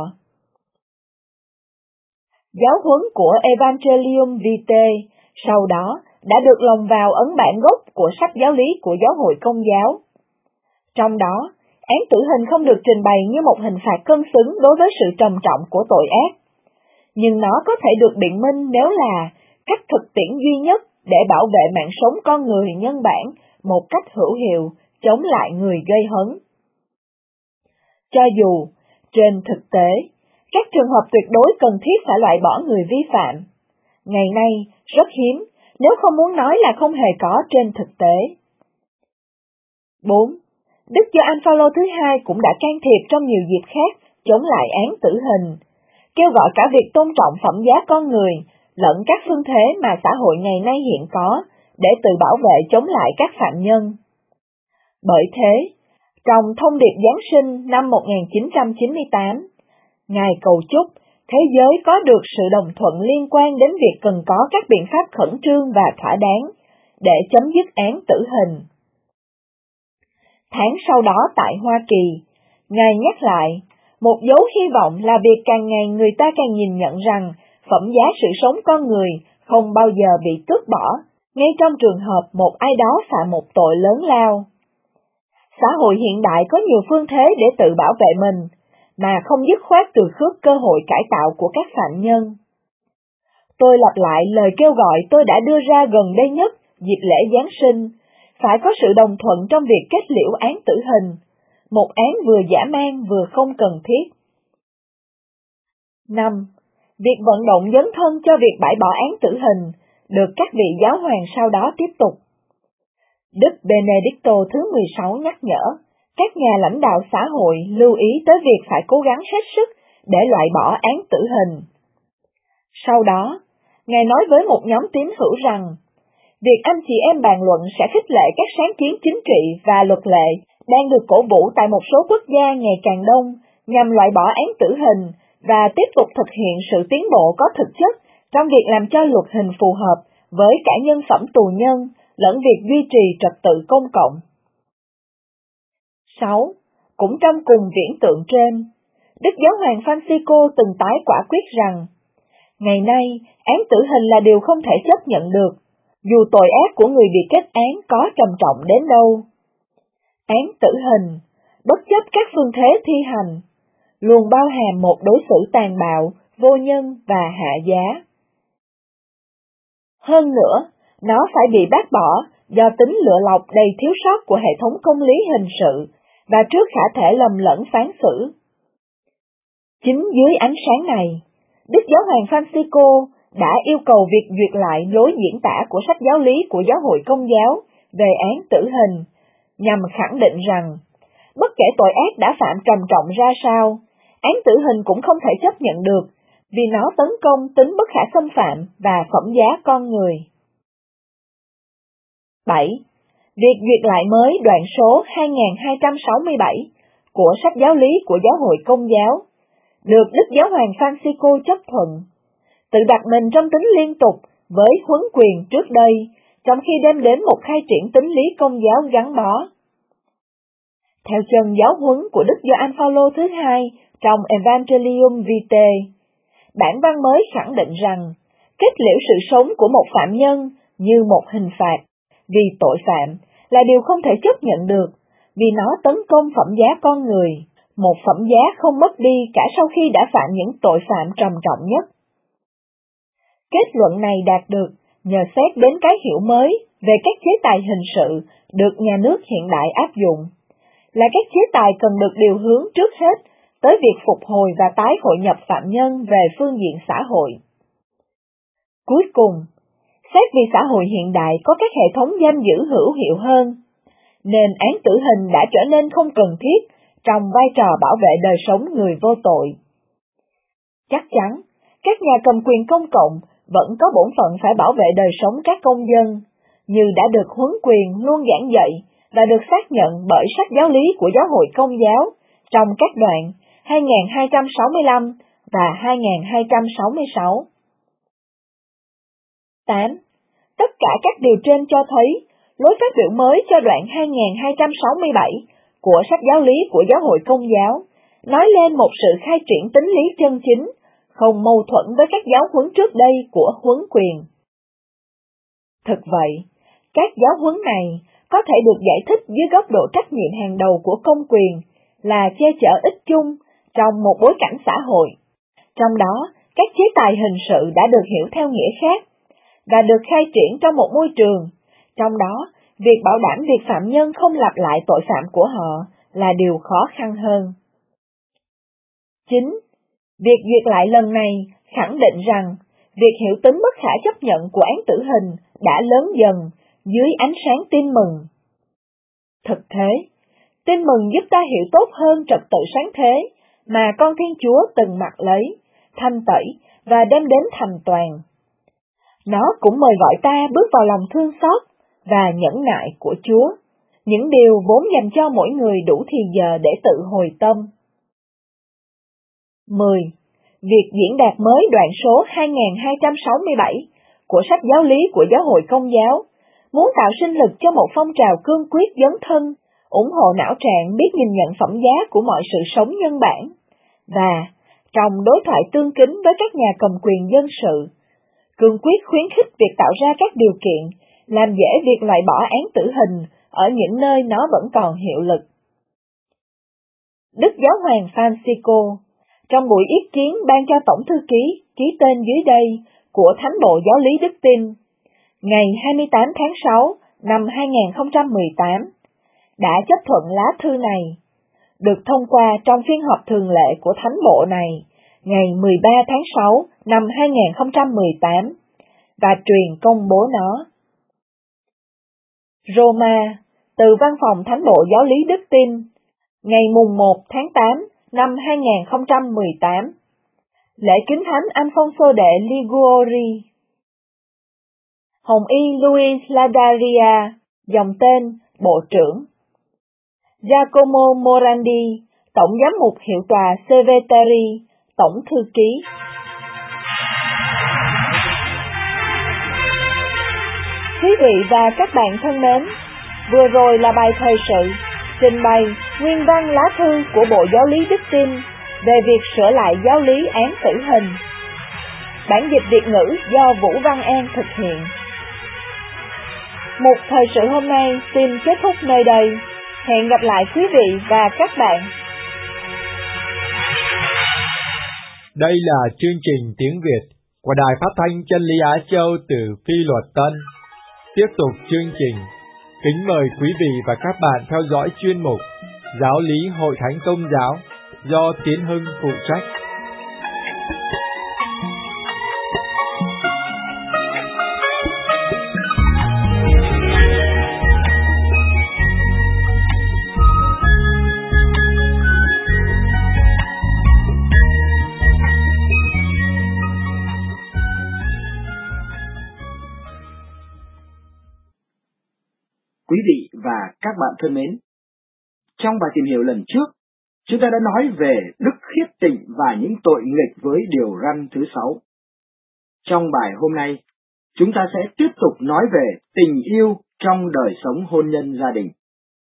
Giáo huấn của Evangelium Vitae sau đó đã được lồng vào ấn bản gốc của sách giáo lý của Giáo hội Công giáo. Trong đó, án tử hình không được trình bày như một hình phạt cân xứng đối với sự trầm trọng của tội ác, nhưng nó có thể được biện minh nếu là cách thực tiễn duy nhất để bảo vệ mạng sống con người nhân bản một cách hữu hiệu chống lại người gây hấn. Cho dù, trên thực tế, Các trường hợp tuyệt đối cần thiết phải loại bỏ người vi phạm. Ngày nay, rất hiếm, nếu không muốn nói là không hề có trên thực tế. bốn. Đức Gioan Phaolô thứ hai cũng đã can thiệp trong nhiều dịp khác chống lại án tử hình, kêu gọi cả việc tôn trọng phẩm giá con người, lẫn các phương thế mà xã hội ngày nay hiện có, để tự bảo vệ chống lại các phạm nhân. Bởi thế, trong thông điệp Giáng sinh năm một nghìn chín trăm chín mươi tám, Ngài cầu chúc thế giới có được sự đồng thuận liên quan đến việc cần có các biện pháp khẩn trương và thỏa đáng để chấm dứt án tử hình. Tháng sau đó tại Hoa Kỳ, Ngài nhắc lại, một dấu hy vọng là việc càng ngày người ta càng nhìn nhận rằng phẩm giá sự sống con người không bao giờ bị tước bỏ, ngay trong trường hợp một ai đó phạm một tội lớn lao. Xã hội hiện đại có nhiều phương thế để tự bảo vệ mình, mà không dứt khoát từ khước cơ hội cải tạo của các phạm nhân. Tôi lặp lại lời kêu gọi tôi đã đưa ra gần đây nhất dịp lễ Giáng sinh, phải có sự đồng thuận trong việc kết liễu án tử hình, một án vừa dã man vừa không cần thiết. năm. Việc vận động dấn thân cho việc bãi bỏ án tử hình được các vị giáo hoàng sau đó tiếp tục. Đức Benedicto thứ mười sáu nhắc nhở các nhà lãnh đạo xã hội lưu ý tới việc phải cố gắng hết sức để loại bỏ án tử hình. Sau đó, Ngài nói với một nhóm tín hữu rằng, việc anh chị em bàn luận sẽ khích lệ các sáng kiến chính trị và luật lệ đang được cổ vũ tại một số quốc gia ngày càng đông nhằm loại bỏ án tử hình và tiếp tục thực hiện sự tiến bộ có thực chất trong việc làm cho luật hình phù hợp với cả nhân phẩm tù nhân lẫn việc duy trì trật tự công cộng. sáu. Cũng trong cùng viễn tượng trên, Đức Giáo hoàng Francisco từng tái quả quyết rằng, ngày nay, án tử hình là điều không thể chấp nhận được, dù tội ác của người bị kết án có trầm trọng đến đâu. Án tử hình, bất chấp các phương thế thi hành, luôn bao hàm một đối xử tàn bạo, vô nhân và hạ giá. Hơn nữa, nó phải bị bác bỏ do tính lựa lọc đầy thiếu sót của hệ thống công lý hình sự và trước khả thể lầm lẫn phán xử. Chính dưới ánh sáng này, Đức Giáo hoàng Francisco đã yêu cầu việc duyệt lại lối diễn tả của sách giáo lý của Giáo hội Công giáo về án tử hình, nhằm khẳng định rằng, bất kể tội ác đã phạm trầm trọng ra sao, án tử hình cũng không thể chấp nhận được, vì nó tấn công tính bất khả xâm phạm và phẩm giá con người. bảy. Việc duyệt lại mới đoạn số hai nghìn hai trăm sáu mươi bảy của sách giáo lý của Giáo hội Công giáo, được Đức Giáo hoàng Francisco chấp thuận, tự đặt mình trong tính liên tục với huấn quyền trước đây, trong khi đem đến một khai triển tính lý công giáo gắn bó. Theo chân giáo huấn của Đức Gioan Phaolô thứ hai trong Evangelium Vitae, bản văn mới khẳng định rằng, kết liễu sự sống của một phạm nhân như một hình phạt vì tội phạm là điều không thể chấp nhận được, vì nó tấn công phẩm giá con người, một phẩm giá không mất đi cả sau khi đã phạm những tội phạm trầm trọng nhất. Kết luận này đạt được nhờ xét đến cái hiểu mới về các chế tài hình sự được nhà nước hiện đại áp dụng, là các chế tài cần được điều hướng trước hết tới việc phục hồi và tái hội nhập phạm nhân về phương diện xã hội. Cuối cùng, xét vì xã hội hiện đại có các hệ thống giam giữ hữu hiệu hơn, nên án tử hình đã trở nên không cần thiết trong vai trò bảo vệ đời sống người vô tội. Chắc chắn, các nhà cầm quyền công cộng vẫn có bổn phận phải bảo vệ đời sống các công dân, như đã được huấn quyền luôn giảng dạy và được xác nhận bởi sách giáo lý của Giáo hội Công giáo trong các đoạn hai nghìn hai trăm sáu mươi lăm và hai nghìn hai trăm sáu mươi sáu. tám. Tất cả các điều trên cho thấy, lối phát biểu mới cho đoạn hai nghìn hai trăm sáu mươi bảy của sách giáo lý của Giáo hội Công giáo nói lên một sự khai triển tính lý chân chính, không mâu thuẫn với các giáo huấn trước đây của huấn quyền. Thực vậy, các giáo huấn này có thể được giải thích dưới góc độ trách nhiệm hàng đầu của công quyền là che chở ích chung trong một bối cảnh xã hội. Trong đó, các chế tài hình sự đã được hiểu theo nghĩa khác và được khai triển trong một môi trường. Trong đó, việc bảo đảm việc phạm nhân không lặp lại tội phạm của họ là điều khó khăn hơn. chín. Việc duyệt lại lần này khẳng định rằng việc hiểu tính bất khả chấp nhận của án tử hình đã lớn dần dưới ánh sáng tin mừng. Thực thế, tin mừng giúp ta hiểu tốt hơn trật tự sáng thế mà con Thiên Chúa từng mặc lấy, thanh tẩy và đem đến thành toàn. Nó cũng mời gọi ta bước vào lòng thương xót và nhẫn nại của Chúa, những điều vốn dành cho mỗi người đủ thì giờ để tự hồi tâm. mười. Việc diễn đạt mới đoạn số hai nghìn hai trăm sáu mươi bảy của sách giáo lý của Giáo hội Công giáo muốn tạo sinh lực cho một phong trào cương quyết dấn thân, ủng hộ não trạng biết nhìn nhận phẩm giá của mọi sự sống nhân bản, và trong đối thoại tương kính với các nhà cầm quyền dân sự, cương quyết khuyến khích việc tạo ra các điều kiện làm dễ việc loại bỏ án tử hình ở những nơi nó vẫn còn hiệu lực. Đức Giáo hoàng Francisco, trong buổi yết kiến ban cho Tổng thư ký ký tên dưới đây của Thánh bộ Giáo lý Đức tin, ngày hai mươi tám tháng sáu năm hai nghìn không trăm mười tám, đã chấp thuận lá thư này, được thông qua trong phiên họp thường lệ của Thánh bộ này ngày mười ba tháng sáu năm hai nghìn không trăm mười tám, và truyền công bố nó. Roma, từ Văn phòng Thánh bộ Giáo lý Đức tin, ngày mùng một tháng tám năm hai nghìn không trăm mười tám, lễ kính thánh Alfonso đệ Liguori. Hồng y Luis Ladaria, dòng tên Bộ trưởng. Giacomo Morandi, Tổng giám mục hiệu tòa Seveteri, Tổng thư ký. Quý vị và các bạn thân mến, vừa rồi là bài thời sự trình bày nguyên văn lá thư của Bộ Giáo lý Đức tin về việc sửa lại giáo lý án tử hình. Bản dịch Việt ngữ do Vũ Văn An thực hiện. Một thời sự hôm nay xin kết thúc nơi đây. Hẹn gặp lại quý vị và các bạn. Đây là chương trình tiếng Việt của Đài Phát thanh Chân lý Á Châu từ Phi Luật Tân. Tiếp tục chương trình, kính mời quý vị và các bạn theo dõi chuyên mục Giáo lý Hội Thánh Công giáo do Tiến Hưng phụ trách. Quý vị và các bạn thân mến, trong bài tìm hiểu lần trước, chúng ta đã nói về đức khiết tịnh và những tội nghịch với điều răn thứ sáu. Trong bài hôm nay, chúng ta sẽ tiếp tục nói về tình yêu trong đời sống hôn nhân gia đình.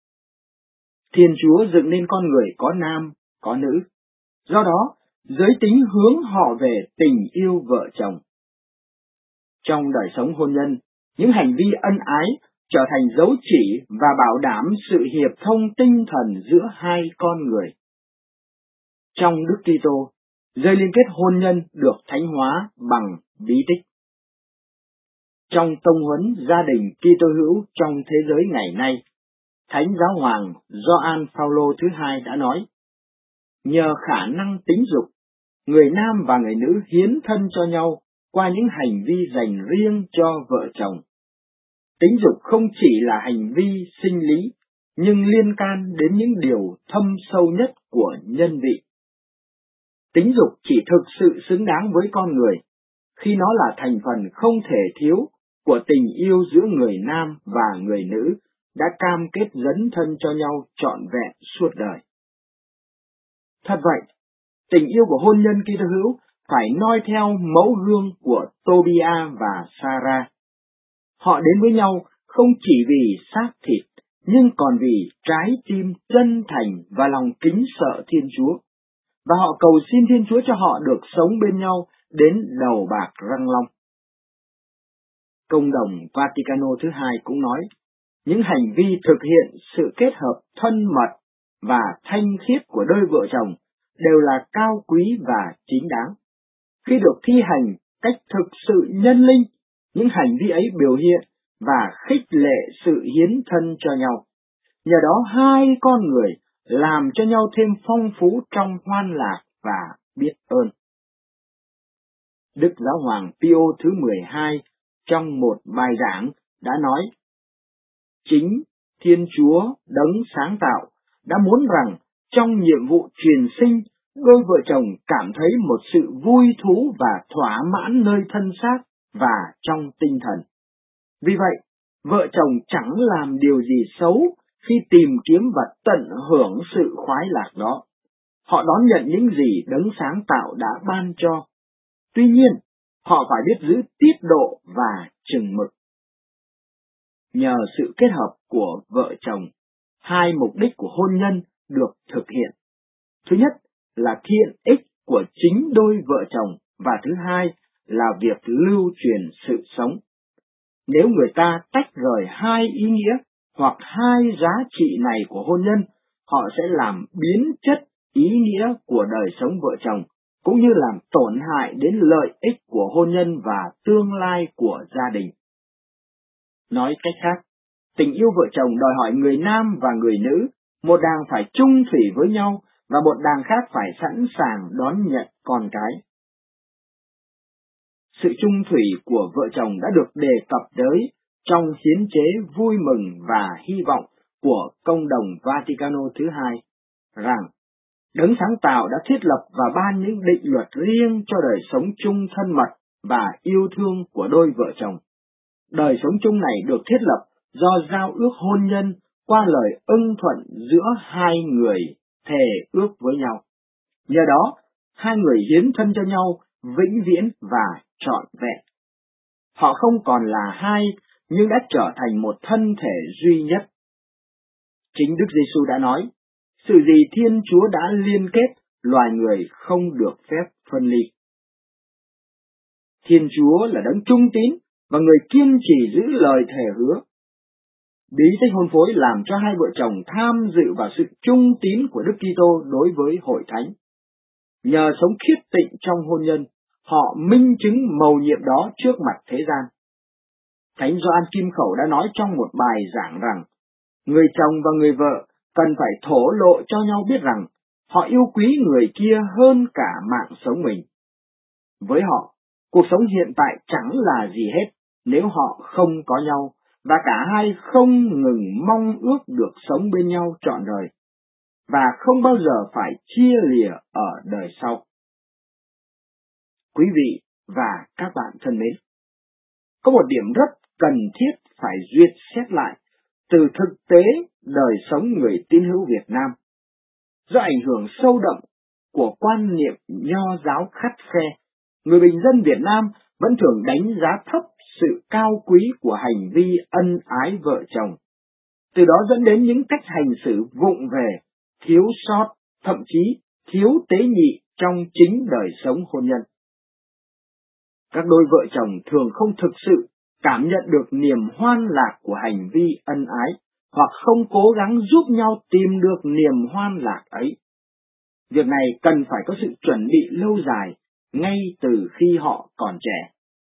Thiên Chúa dựng nên con người có nam, có nữ. Do đó, giới tính hướng họ về tình yêu vợ chồng. Trong đời sống hôn nhân, những hành vi ân ái trở thành dấu chỉ và bảo đảm sự hiệp thông tinh thần giữa hai con người. Trong Đức Kitô, dây liên kết hôn nhân được thánh hóa bằng bí tích. Trong tông huấn gia đình Kitô hữu trong thế giới ngày nay, Thánh Giáo hoàng Gioan Phaolô thứ hai đã nói: nhờ khả năng tính dục, người nam và người nữ hiến thân cho nhau qua những hành vi dành riêng cho vợ chồng. Tính dục không chỉ là hành vi sinh lý, nhưng liên can đến những điều thâm sâu nhất của nhân vị. Tính dục chỉ thực sự xứng đáng với con người khi nó là thành phần không thể thiếu của tình yêu giữa người nam và người nữ đã cam kết dấn thân cho nhau trọn vẹn suốt đời. Thật vậy, tình yêu của hôn nhân Kitô hữu phải noi theo mẫu gương của Tobia và Sarah. Họ đến với nhau không chỉ vì xác thịt, nhưng còn vì trái tim chân thành và lòng kính sợ Thiên Chúa. Và họ cầu xin Thiên Chúa cho họ được sống bên nhau đến đầu bạc răng long. Công đồng Vaticano thứ hai cũng nói, những hành vi thực hiện sự kết hợp thân mật và thanh khiết của đôi vợ chồng đều là cao quý và chính đáng. Khi được thi hành cách thực sự nhân linh, những hành vi ấy biểu hiện và khích lệ sự hiến thân cho nhau. Nhờ đó hai con người làm cho nhau thêm phong phú trong hoan lạc và biết ơn. Đức Giáo hoàng Pio thứ mười hai trong một bài giảng đã nói, chính Thiên Chúa đấng sáng tạo đã muốn rằng trong nhiệm vụ truyền sinh, đôi vợ chồng cảm thấy một sự vui thú và thỏa mãn nơi thân xác và trong tinh thần. Vì vậy, vợ chồng chẳng làm điều gì xấu khi tìm kiếm và tận hưởng sự khoái lạc đó. Họ đón nhận những gì đấng sáng tạo đã ban cho. Tuy nhiên, họ phải biết giữ tiết độ và chừng mực. Nhờ sự kết hợp của vợ chồng, hai mục đích của hôn nhân được thực hiện. Thứ nhất là thiện ích của chính đôi vợ chồng, và thứ hai là việc lưu truyền sự sống. Nếu người ta tách rời hai ý nghĩa hoặc hai giá trị này của hôn nhân, họ sẽ làm biến chất ý nghĩa của đời sống vợ chồng, cũng như làm tổn hại đến lợi ích của hôn nhân và tương lai của gia đình. Nói cách khác, tình yêu vợ chồng đòi hỏi người nam và người nữ, một đàng phải chung thủy với nhau và một đàng khác phải sẵn sàng đón nhận con cái. Sự chung thủy của vợ chồng đã được đề cập tới trong hiến chế vui mừng và hy vọng của Công đồng Vaticano thứ hai, rằng Đấng sáng tạo đã thiết lập và ban những định luật riêng cho đời sống chung thân mật và yêu thương của đôi vợ chồng. Đời sống chung này được thiết lập do giao ước hôn nhân qua lời ưng thuận giữa hai người thề ước với nhau. Nhờ đó, hai người hiến thân cho nhau vĩnh viễn và trọn vẹn. Họ không còn là hai, nhưng đã trở thành một thân thể duy nhất. Chính Đức Giêsu đã nói, sự gì Thiên Chúa đã liên kết, loài người không được phép phân ly. Thiên Chúa là đấng trung tín và người kiên trì giữ lời thề hứa. Bí tích hôn phối làm cho hai vợ chồng tham dự vào sự trung tín của Đức Kitô đối với hội thánh. Nhờ sống khiết tịnh trong hôn nhân, họ minh chứng mầu nhiệm đó trước mặt thế gian. Thánh Gioan Kim Khẩu đã nói trong một bài giảng rằng, người chồng và người vợ cần phải thổ lộ cho nhau biết rằng họ yêu quý người kia hơn cả mạng sống mình. Với họ, cuộc sống hiện tại chẳng là gì hết nếu họ không có nhau, và cả hai không ngừng mong ước được sống bên nhau trọn đời, và không bao giờ phải chia lìa ở đời sau. Quý vị và các bạn thân mến, có một điểm rất cần thiết phải duyệt xét lại từ thực tế đời sống người tín hữu Việt Nam. Do ảnh hưởng sâu đậm của quan niệm nho giáo khắt khe, người bình dân Việt Nam vẫn thường đánh giá thấp sự cao quý của hành vi ân ái vợ chồng. Từ đó dẫn đến những cách hành xử vụng về, thiếu sót, thậm chí thiếu tế nhị trong chính đời sống hôn nhân. Các đôi vợ chồng thường không thực sự cảm nhận được niềm hoan lạc của hành vi ân ái, hoặc không cố gắng giúp nhau tìm được niềm hoan lạc ấy. Việc này cần phải có sự chuẩn bị lâu dài, ngay từ khi họ còn trẻ.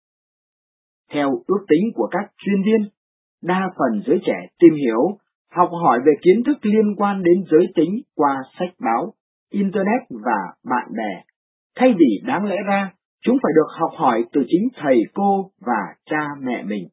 Theo ước tính của các chuyên viên, đa phần giới trẻ tìm hiểu, học hỏi về kiến thức liên quan đến giới tính qua sách báo, Internet và bạn bè, thay vì đáng lẽ ra chúng phải được học hỏi từ chính thầy cô và cha mẹ mình.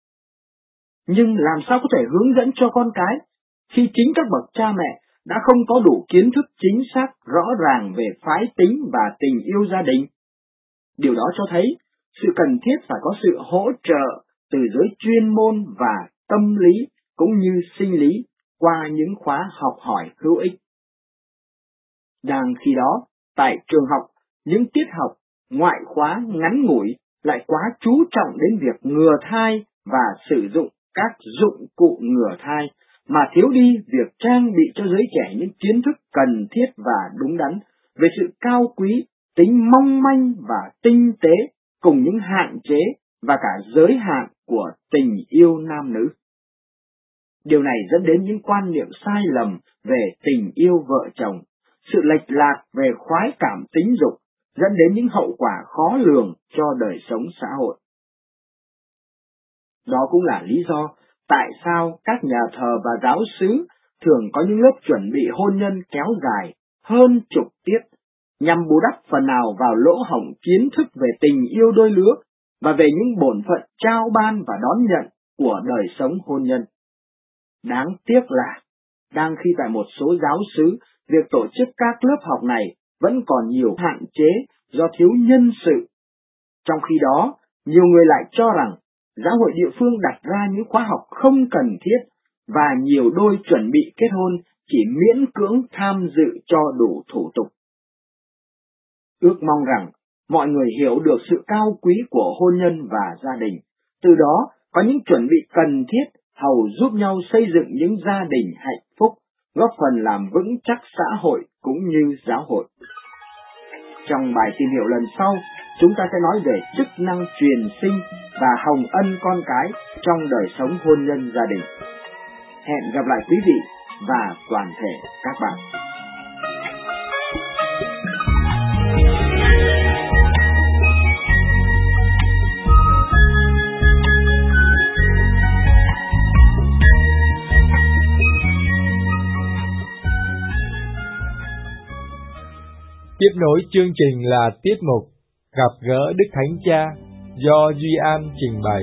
Nhưng làm sao có thể hướng dẫn cho con cái khi chính các bậc cha mẹ đã không có đủ kiến thức chính xác rõ ràng về phái tính và tình yêu gia đình? Điều đó cho thấy sự cần thiết phải có sự hỗ trợ từ giới chuyên môn và tâm lý cũng như sinh lý qua những khóa học hỏi hữu ích. Đang khi đó, tại trường học, những tiết học ngoại khóa ngắn ngủi lại quá chú trọng đến việc ngừa thai và sử dụng các dụng cụ ngừa thai, mà thiếu đi việc trang bị cho giới trẻ những kiến thức cần thiết và đúng đắn về sự cao quý, tính mong manh và tinh tế, cùng những hạn chế và cả giới hạn của tình yêu nam nữ. Điều này dẫn đến những quan niệm sai lầm về tình yêu vợ chồng, sự lệch lạc về khoái cảm tính dục, dẫn đến những hậu quả khó lường cho đời sống xã hội. Đó cũng là lý do tại sao các nhà thờ và giáo xứ thường có những lớp chuẩn bị hôn nhân kéo dài hơn chục tiết, nhằm bù đắp phần nào vào lỗ hổng kiến thức về tình yêu đôi lứa và về những bổn phận trao ban và đón nhận của đời sống hôn nhân. Đáng tiếc là, đang khi tại một số giáo xứ, việc tổ chức các lớp học này vẫn còn nhiều hạn chế do thiếu nhân sự. Trong khi đó, nhiều người lại cho rằng giáo hội địa phương đặt ra những khóa học không cần thiết và nhiều đôi chuẩn bị kết hôn chỉ miễn cưỡng tham dự cho đủ thủ tục. Ước mong rằng mọi người hiểu được sự cao quý của hôn nhân và gia đình, từ đó có những chuẩn bị cần thiết hầu giúp nhau xây dựng những gia đình hạnh phúc, góp phần làm vững chắc xã hội cũng như giáo hội. Trong bài tìm hiểu lần sau, chúng ta sẽ nói về chức năng truyền sinh và hồng ân con cái trong đời sống hôn nhân gia đình. Hẹn gặp lại quý vị và toàn thể các bạn. Tiếp nối chương trình là tiết mục Gặp gỡ Đức Thánh Cha do Duy An trình bày.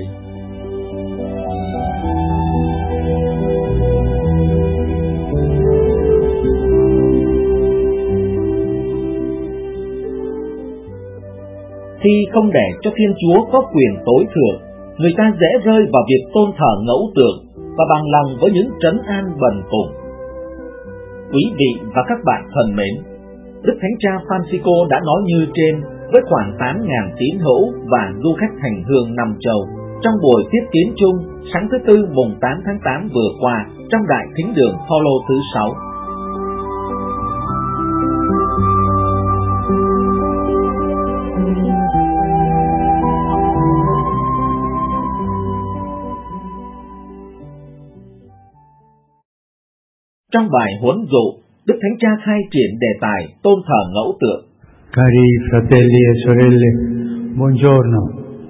Khi không để cho Thiên Chúa có quyền tối thượng, người ta dễ rơi vào việc tôn thờ ngẫu tượng và bằng lòng với những trấn an bần cùng. Quý vị và các bạn thân mến, Đức Thánh Cha Francisco đã nói như trên với khoảng tám nghìn tín hữu và du khách hành hương năm châu trong buổi tiếp kiến chung sáng thứ Tư mùng tám tháng tám vừa qua trong Đại Thính đường Phaolô thứ sáu. Trong bài huấn dụ, Đức Thánh Cha khai triển đề tài tôn thờ ngẫu tượng. Cari fratelli e sorelle, buongiorno.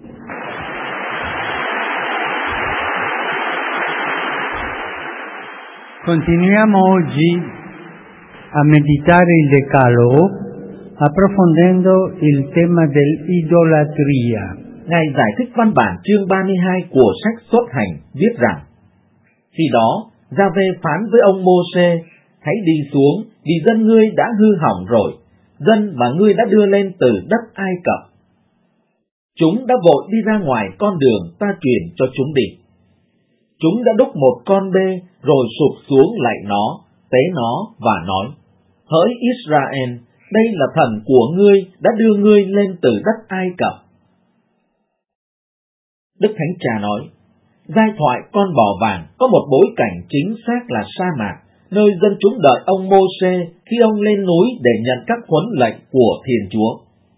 Continuiamo oggi a meditare il Decalogo, approfondendo il tema dell'idolatria. Ngài giải thích văn bản chương ba mươi hai của sách Xuất Hành viết rằng: Khi đó, Gia-vê phán với ông Mô-sê: Hãy đi xuống, vì dân ngươi đã hư hỏng rồi, dân mà ngươi đã đưa lên từ đất Ai Cập. Chúng đã vội đi ra ngoài con đường ta truyền cho chúng đi. Chúng đã đúc một con bê rồi sụp xuống lạy nó, tế nó và nói: Hỡi Israel, đây là thần của ngươi đã đưa ngươi lên từ đất Ai Cập. Đức Thánh Cha nói: Giai thoại con bò vàng có một bối cảnh chính xác là sa mạc, nơi dân chúng đợi ông Mô-sê khi ông lên núi để nhận các huấn lệnh của Thiên Chúa.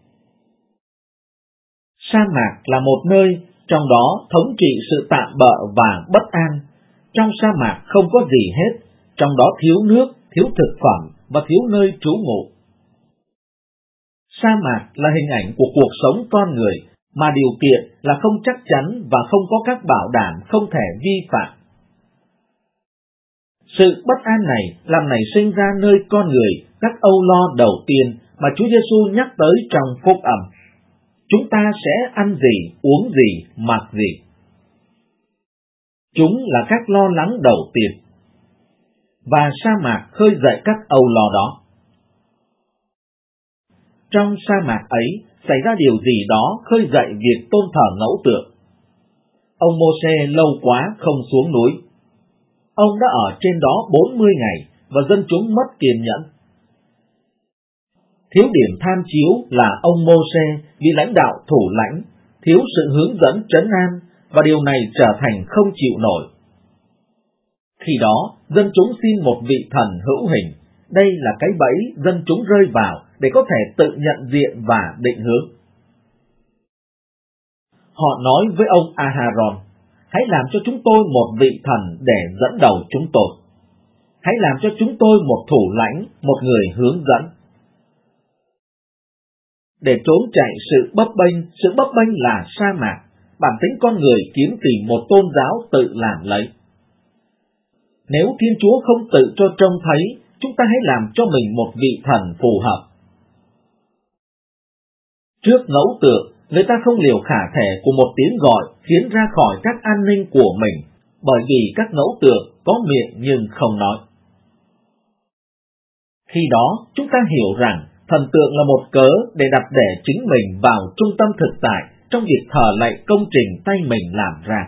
Sa mạc là một nơi, trong đó thống trị sự tạm bợ và bất an. Trong sa mạc không có gì hết, trong đó thiếu nước, thiếu thực phẩm và thiếu nơi trú ngụ. Sa mạc là hình ảnh của cuộc sống con người, mà điều kiện là không chắc chắn và không có các bảo đảm không thể vi phạm. Sự bất an này làm nảy sinh ra nơi con người các âu lo đầu tiên mà Chúa Giêsu nhắc tới trong phúc âm. Chúng ta sẽ ăn gì, uống gì, mặc gì. Chúng là các lo lắng đầu tiên. Và sa mạc khơi dậy các âu lo đó. Trong sa mạc ấy xảy ra điều gì đó khơi dậy việc tôn thờ ngẫu tượng. Ông Mô-sê lâu quá không xuống núi. Ông đã ở trên đó bốn mươi ngày và dân chúng mất kiên nhẫn. Thiếu điểm tham chiếu là ông Mô-sê vì lãnh đạo thủ lãnh, thiếu sự hướng dẫn trấn an và điều này trở thành không chịu nổi. Khi đó, dân chúng xin một vị thần hữu hình. Đây là cái bẫy dân chúng rơi vào để có thể tự nhận diện và định hướng. Họ nói với ông Aharon: Hãy làm cho chúng tôi một vị thần để dẫn đầu chúng tôi. Hãy làm cho chúng tôi một thủ lãnh, một người hướng dẫn. Để trốn chạy sự bấp bênh, sự bấp bênh là sa mạc, bản tính con người kiếm tìm một tôn giáo tự làm lấy. Nếu Thiên Chúa không tự cho trông thấy, chúng ta hãy làm cho mình một vị thần phù hợp. Trước ngẫu tượng, người ta không liều khả thể của một tiếng gọi khiến ra khỏi các an ninh của mình, bởi vì các ngẫu tượng có miệng nhưng không nói. Khi đó, chúng ta hiểu rằng thần tượng là một cớ để đặt để chính mình vào trung tâm thực tại trong việc thờ lạy công trình tay mình làm ra.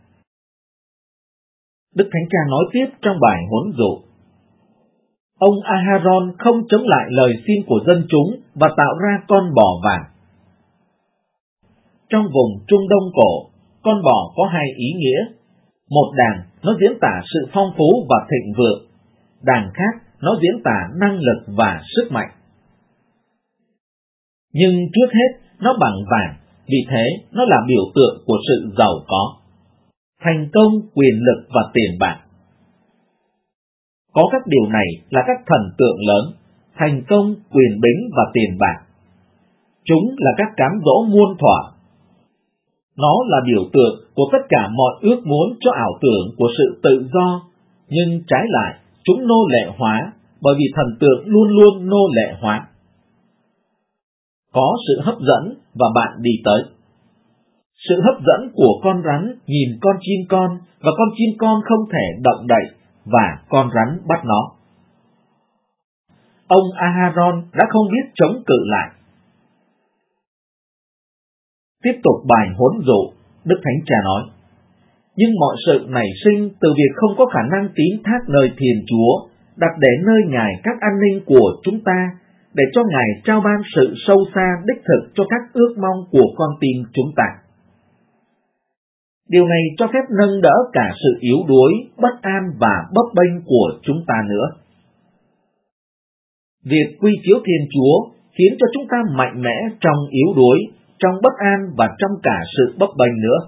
Đức Thánh Cha nói tiếp trong bài huấn dụ: ông Aharon không chống lại lời xin của dân chúng và tạo ra con bò vàng. Trong vùng Trung Đông cổ, con bò có hai ý nghĩa. Một đàng, nó diễn tả sự phong phú và thịnh vượng. Đàng khác, nó diễn tả năng lực và sức mạnh. Nhưng trước hết, nó bằng vàng, vì thế nó là biểu tượng của sự giàu có, thành công, quyền lực và tiền bạc. Có các điều này là các thần tượng lớn, thành công, quyền bính và tiền bạc. Chúng là các cám dỗ muôn thuở. Nó là biểu tượng của tất cả mọi ước muốn cho ảo tưởng của sự tự do, nhưng trái lại, chúng nô lệ hóa, bởi vì thần tượng luôn luôn nô lệ hóa. Có sự hấp dẫn và bạn đi tới. Sự hấp dẫn của con rắn nhìn con chim con, và con chim con không thể động đậy, và con rắn bắt nó. Ông Aharon đã không biết chống cự lại. Tiếp tục bài huấn dụ, Đức Thánh Cha nói: nhưng mọi sự nảy sinh từ việc không có khả năng tín thác nơi Thiên Chúa, đặt để nơi Ngài các an ninh của chúng ta, để cho Ngài trao ban sự sâu xa đích thực cho các ước mong của con tim chúng ta. Điều này cho phép nâng đỡ cả sự yếu đuối, bất an và bấp bênh của chúng ta nữa. Việc quy chiếu Thiên Chúa khiến cho chúng ta mạnh mẽ trong yếu đuối, trong bất an và trong cả sự bấp bênh nữa.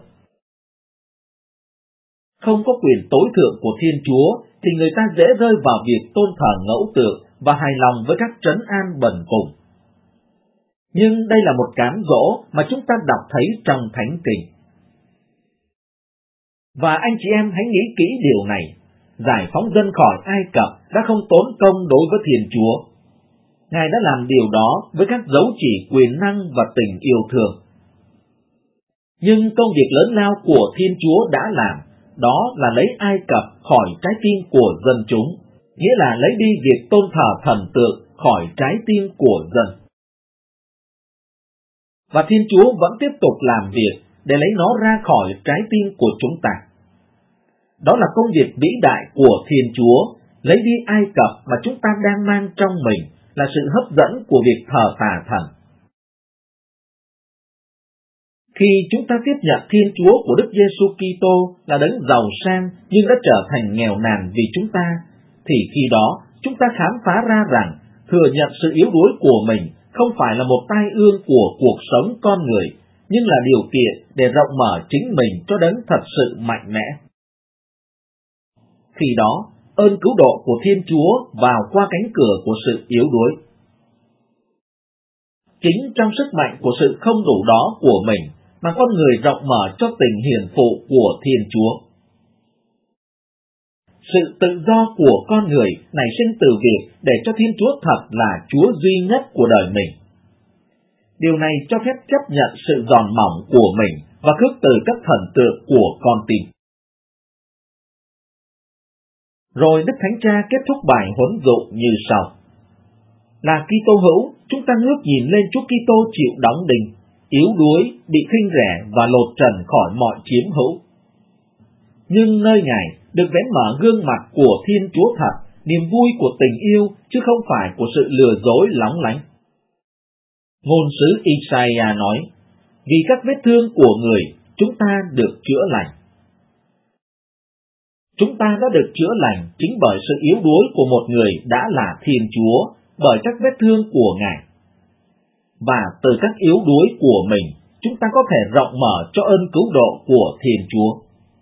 Không có quyền tối thượng của Thiên Chúa thì người ta dễ rơi vào việc tôn thờ ngẫu tượng và hài lòng với các trấn an bần cùng. Nhưng đây là một cám dỗ mà chúng ta đọc thấy trong Thánh Kinh. Và anh chị em hãy nghĩ kỹ điều này: giải phóng dân khỏi Ai Cập đã không tốn công đối với Thiên Chúa. Ngài đã làm điều đó với các dấu chỉ quyền năng và tình yêu thương. Nhưng công việc lớn lao của Thiên Chúa đã làm, đó là lấy Ai Cập khỏi trái tim của dân chúng, nghĩa là lấy đi việc tôn thờ thần tượng khỏi trái tim của dân. Và Thiên Chúa vẫn tiếp tục làm việc để lấy nó ra khỏi trái tim của chúng ta. Đó là công việc vĩ đại của Thiên Chúa, lấy đi Ai Cập mà chúng ta đang mang trong mình, là sự hấp dẫn của việc thờ tà thần. Khi chúng ta tiếp nhận Thiên Chúa của Đức Giêsu Kitô là đấng giàu sang nhưng đã trở thành nghèo nàn vì chúng ta, thì khi đó chúng ta khám phá ra rằng thừa nhận sự yếu đuối của mình không phải là một tai ương của cuộc sống con người, nhưng là điều kiện để rộng mở chính mình cho đấng thật sự mạnh mẽ. Khi đó, ơn cứu độ của Thiên Chúa vào qua cánh cửa của sự yếu đuối. Chính trong sức mạnh của sự không đủ đó của mình mà con người rộng mở cho tình hiền phụ của Thiên Chúa. Sự tự do của con người nảy sinh từ việc để cho Thiên Chúa thật là Chúa duy nhất của đời mình. Điều này cho phép chấp nhận sự giòn mỏng của mình và khước từ các thần tượng của con tim. Rồi Đức Thánh Cha kết thúc bài huấn dụ như sau: là Kitô hữu, chúng ta ngước nhìn lên Chúa Kitô chịu đóng đinh, yếu đuối, bị khinh rẻ và lột trần khỏi mọi chiếm hữu. Nhưng nơi Ngài được vén mở gương mặt của Thiên Chúa thật, niềm vui của tình yêu chứ không phải của sự lừa dối lóng lánh. Ngôn sứ Isaiah nói: vì các vết thương của người, chúng ta được chữa lành. Chúng ta đã được chữa lành chính bởi sự yếu đuối của một người đã là Thiên Chúa, bởi các vết thương của Ngài. Và từ các yếu đuối của mình, chúng ta có thể rộng mở cho ơn cứu độ của Thiên Chúa.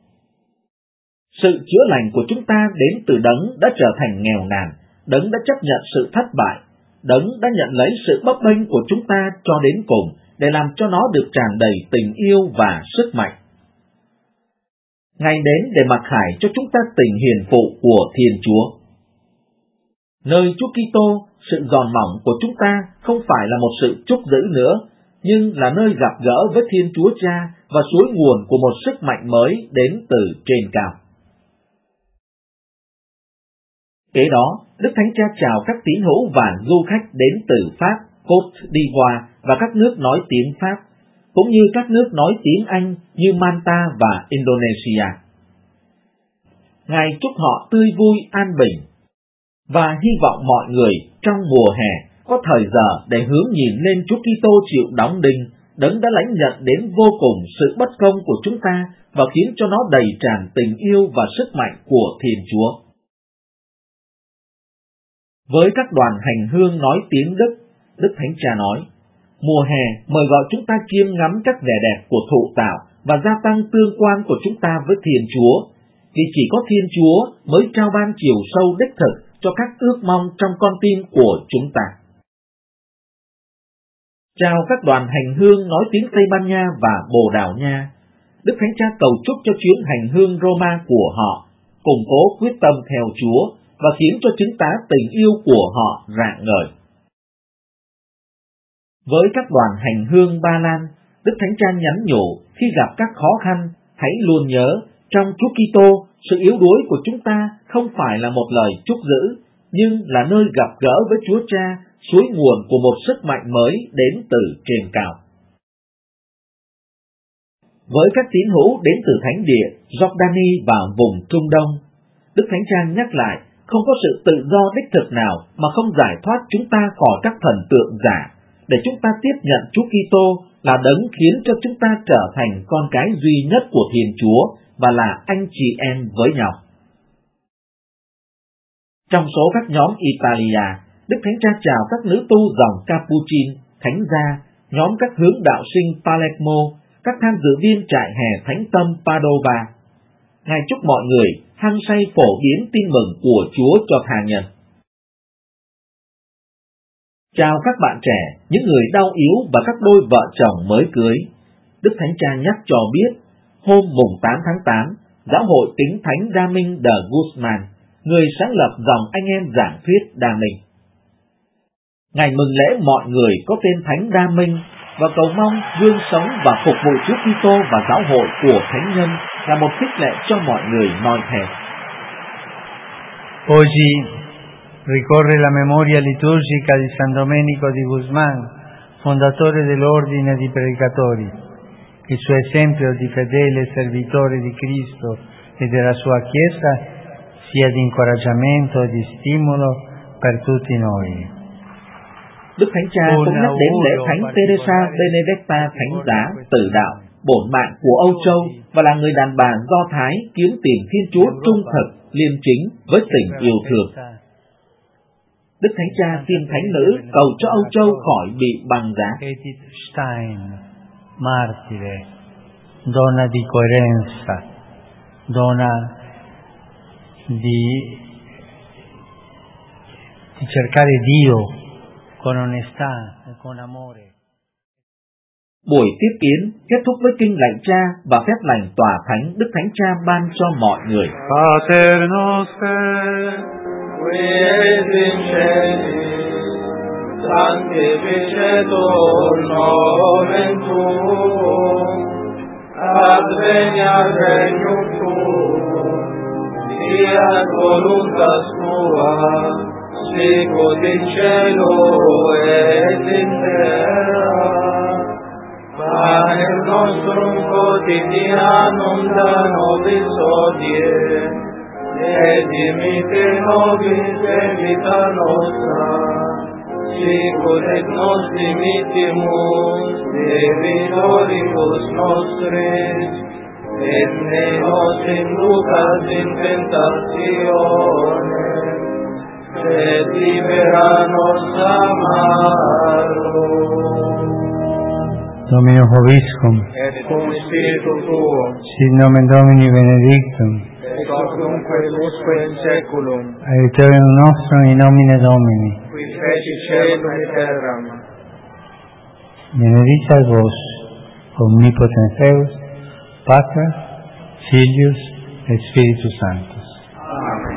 Sự chữa lành của chúng ta đến từ đấng đã trở thành nghèo nàn, đấng đã chấp nhận sự thất bại, đấng đã nhận lấy sự bấp bênh của chúng ta cho đến cùng, để làm cho nó được tràn đầy tình yêu và sức mạnh. Ngài đến để mặc khải cho chúng ta tình hiền phụ của Thiên Chúa. Nơi Chúa Kitô, sự giòn mỏng của chúng ta không phải là một sự trúc giữ nữa, nhưng là nơi gặp gỡ với Thiên Chúa Cha và suối nguồn của một sức mạnh mới đến từ trên cao. Kế đó, Đức Thánh Cha chào các tín hữu và du khách đến từ Pháp, Côte d'Ivoire và các nước nói tiếng Pháp, cũng như các nước nói tiếng Anh như Malta và Indonesia. Ngài chúc họ tươi vui an bình và hy vọng mọi người trong mùa hè có thời giờ để hướng nhìn lên Chúa Kitô chịu đóng đinh, Đấng đã lãnh nhận đến vô cùng sự bất công của chúng ta và khiến cho nó đầy tràn tình yêu và sức mạnh của Thiên Chúa. Với các đoàn hành hương nói tiếng Đức, Đức Thánh Cha nói, mùa hè mời gọi chúng ta chiêm ngắm các vẻ đẹp của thụ tạo và gia tăng tương quan của chúng ta với Thiên Chúa, vì chỉ có Thiên Chúa mới trao ban chiều sâu đích thực cho các ước mong trong con tim của chúng ta. Chào các đoàn hành hương nói tiếng Tây Ban Nha và Bồ Đào Nha, Đức Thánh Cha cầu chúc cho chuyến hành hương Roma của họ củng cố quyết tâm theo Chúa và khiến cho chứng tá tình yêu của họ rạng ngời. Với các đoàn hành hương Ba Lan, Đức Thánh Cha nhắn nhủ khi gặp các khó khăn, hãy luôn nhớ trong Chúa Kitô, sự yếu đuối của chúng ta không phải là một lời chúc giữ, nhưng là nơi gặp gỡ với Chúa Cha, suối nguồn của một sức mạnh mới đến từ trên cao. Với các tín hữu đến từ thánh địa Jordani và vùng Trung Đông, Đức Thánh Cha nhắc lại không có sự tự do đích thực nào mà không giải thoát chúng ta khỏi các thần tượng giả, để chúng ta tiếp nhận Chúa Kitô là đấng khiến cho chúng ta trở thành con cái duy nhất của Thiên Chúa và là anh chị em với nhau. Trong số các nhóm Italia, Đức Thánh Cha chào các nữ tu dòng Capuchin, Thánh gia, nhóm các hướng đạo sinh Palermo, các tham dự viên trại hè Thánh Tâm Padova. Ngài chúc mọi người hăng say phổ biến tin mừng của Chúa cho tha nhân. Chào các bạn trẻ, những người đau yếu và các đôi vợ chồng mới cưới. Đức Thánh Cha nhắc cho biết, hôm mùng tám tháng tám, Giáo hội Kính Thánh Đa Minh de Guzman, người sáng lập dòng anh em giảng thuyết Đa Minh. Ngày mừng lễ mọi người có tên Thánh Đa Minh và cầu mong gương sống và phục vụ Chúa Kitô và giáo hội của thánh nhân là một khích lệ cho mọi người noi theo. Oggi ricorre la memoria liturgica di San Domenico di Guzman, fondatore dell'ordine di predicatori. Il suo esempio di fedele servitore di Cristo e della sua Chiesa sia di incoraggiamento e di stimolo per tutti noi. Đức Thánh Cha cũng nhắc đến lễ Thánh Teresa Benedetta Thánh giá tử đạo, bổn mạng của Âu Châu và là người đàn bà Do Thái kiếm tìm Thiên Chúa trung thực, liêm chính với tình yêu thương. Đức Thánh Cha xin Thánh nữ cầu cho Âu Châu khỏi bị băng giá. Edith Stein, martire, donna di coerenza, donna di, di cercare Dio con onestà e con amore. Buổi tiếp kiến kết thúc với kinh lạy cha và phép lành tòa thánh Đức Thánh Cha ban cho mọi người. Pater noster, qui es in celis, sanctificetur nomen tuum, adveniat regnum tuum, fiat voluntas tua, sicut in cielo et in terra. Panem nostrum quotidianum da nobis hodie, et dimitte nobis debita nostra, sicut et nos dimittimus debitoribus nostris, et ne nos inducas in tentationem, et libera nos a malo. Domino Hoviscum, Et cum spiritu tuo, sit nomen Domini benedictum, et quodcunque usque in seculum, aiuterium nostrum in nomine Domini, qui feci celum et terram. benedictus vos, omnipotens Deus, Pater, Filius et Spiritus Sanctus. Amen.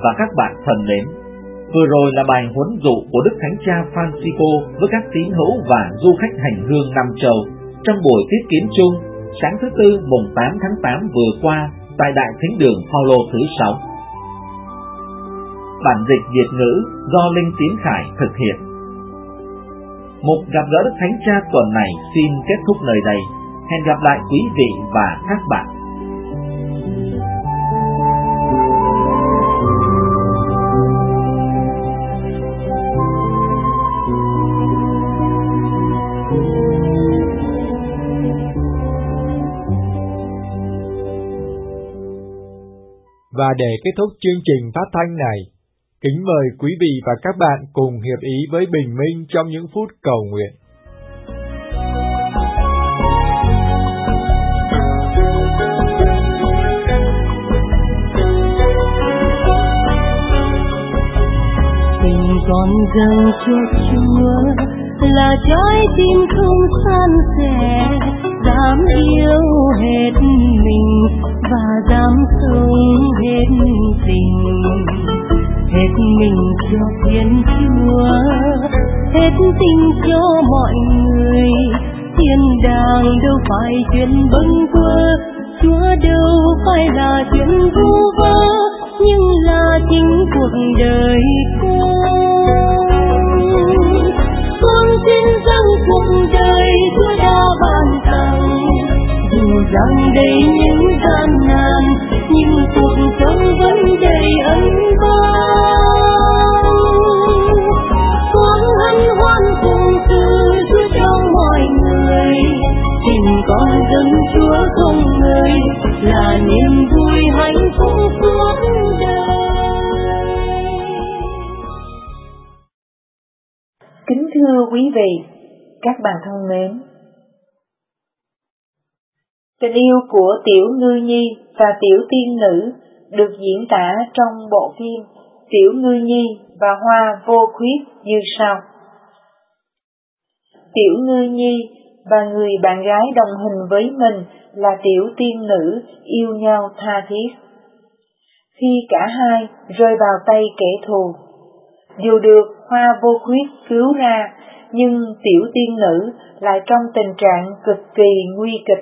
và các bạn thân mến, vừa rồi là bài huấn dụ của Đức Thánh Cha Francisco với các tín hữu và du khách hành hương năm châu trong buổi tiếp kiến chung sáng thứ Tư mùng tám tháng tám vừa qua tại Đại Thánh đường Phaolô thứ sáu. Bản dịch Việt ngữ do Linh Tiến Khải thực hiện. Mục gặp gỡ Đức Thánh Cha tuần này xin kết thúc nơi đây. Hẹn gặp lại quý vị và các bạn. Và để kết thúc chương trình phát thanh này, kính mời quý vị và các bạn cùng hiệp ý với Bình Minh trong những phút cầu nguyện. Tình con dâng cho Chúa là trái tim không san sẻ, dám yêu hết mình và dám sống hết tình, hết mình cho Thiên Chúa, hết tình cho mọi người. Thiên đàng đâu phải chuyện bâng quơ, Chúa đâu phải là chuyện vu vơ, nhưng là chính cuộc đời con. Con tin rằng cuộc đời Chúa đã ban tặng, dù rằng đầy những gian nan, nhưng cuộc sống vẫn đầy ân ban. Con hân hoan cùng từ Chúa cho mọi người, tình con dâng Chúa không ngơi, là niềm vui hạnh phúc suốt đời. Kính thưa quý vị, các bạn thân mến, tình yêu của Tiểu Ngư Nhi và Tiểu Tiên Nữ được diễn tả trong bộ phim Tiểu Ngư Nhi và Hoa Vô Khuyết như sau. Tiểu Ngư Nhi và người bạn gái đồng hình với mình là Tiểu Tiên Nữ yêu nhau tha thiết. Khi cả hai rơi vào tay kẻ thù, dù được Hoa Vô Khuyết cứu ra, nhưng Tiểu Tiên Nữ lại trong tình trạng cực kỳ nguy kịch.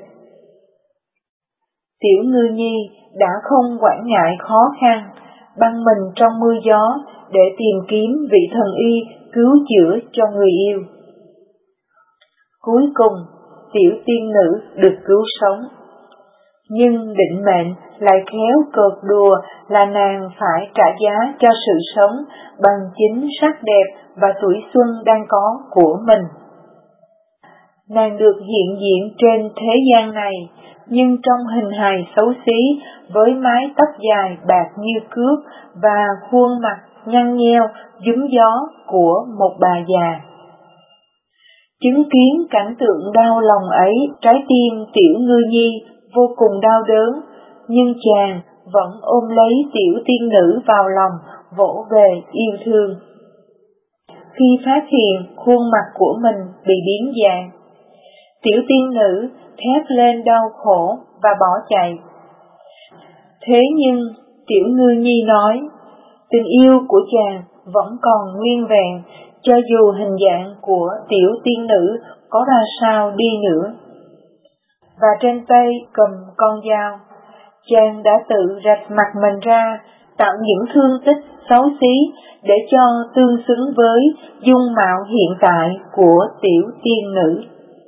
Tiểu Ngư Nhi đã không quản ngại khó khăn, băng mình trong mưa gió để tìm kiếm vị thần y cứu chữa cho người yêu. Cuối cùng, Tiểu Tiên Nữ được cứu sống. Nhưng định mệnh lại khéo cợt đùa là nàng phải trả giá cho sự sống bằng chính sắc đẹp và tuổi xuân đang có của mình. Nàng được hiện diện trên thế gian này, nhưng trong hình hài xấu xí với mái tóc dài bạc như cước và khuôn mặt nhăn nheo giúm gió của một bà già. Chứng kiến cảnh tượng đau lòng ấy, trái tim Tiểu Ngư Nhi vô cùng đau đớn, nhưng chàng vẫn ôm lấy Tiểu Tiên Nữ vào lòng, vỗ về yêu thương. Khi phát hiện khuôn mặt của mình bị biến dạng, Tiểu Tiên Nữ thét lên đau khổ và bỏ chạy. Thế nhưng Tiểu Ngư Nhi nói, tình yêu của chàng vẫn còn nguyên vẹn, cho dù hình dạng của Tiểu Tiên Nữ có ra sao đi nữa. Và trên tay cầm con dao, chàng đã tự rạch mặt mình ra, tạo những thương tích xấu xí để cho tương xứng với dung mạo hiện tại của Tiểu Tiên Nữ.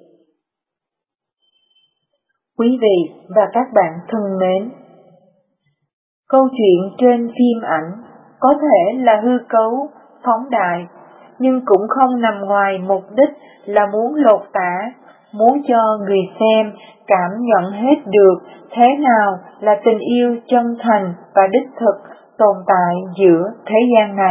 Quý vị và các bạn thân mến, câu chuyện trên phim ảnh có thể là hư cấu, phóng đại, nhưng cũng không nằm ngoài mục đích là muốn lột tả, muốn cho người xem cảm nhận hết được thế nào là tình yêu chân thành và đích thực tồn tại giữa thế gian này.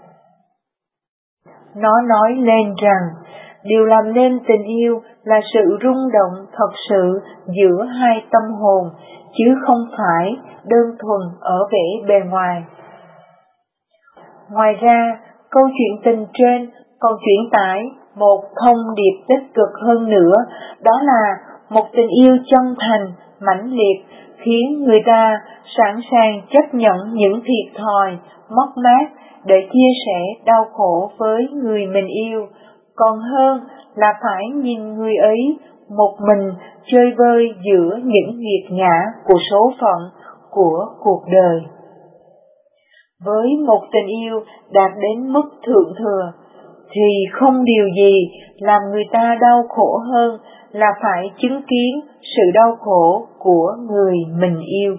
Nó nói lên rằng, điều làm nên tình yêu là sự rung động thật sự giữa hai tâm hồn, chứ không phải đơn thuần ở vẻ bề ngoài. Ngoài ra, câu chuyện tình trên còn truyền tải một thông điệp tích cực hơn nữa, đó là một tình yêu chân thành, mãnh liệt, khiến người ta sẵn sàng chấp nhận những thiệt thòi, mất mát để chia sẻ đau khổ với người mình yêu, còn hơn là phải nhìn người ấy một mình chơi vơi giữa những nghiệt ngã của số phận, của cuộc đời. Với một tình yêu đạt đến mức thượng thừa, thì không điều gì làm người ta đau khổ hơn là phải chứng kiến sự đau khổ của người mình yêu.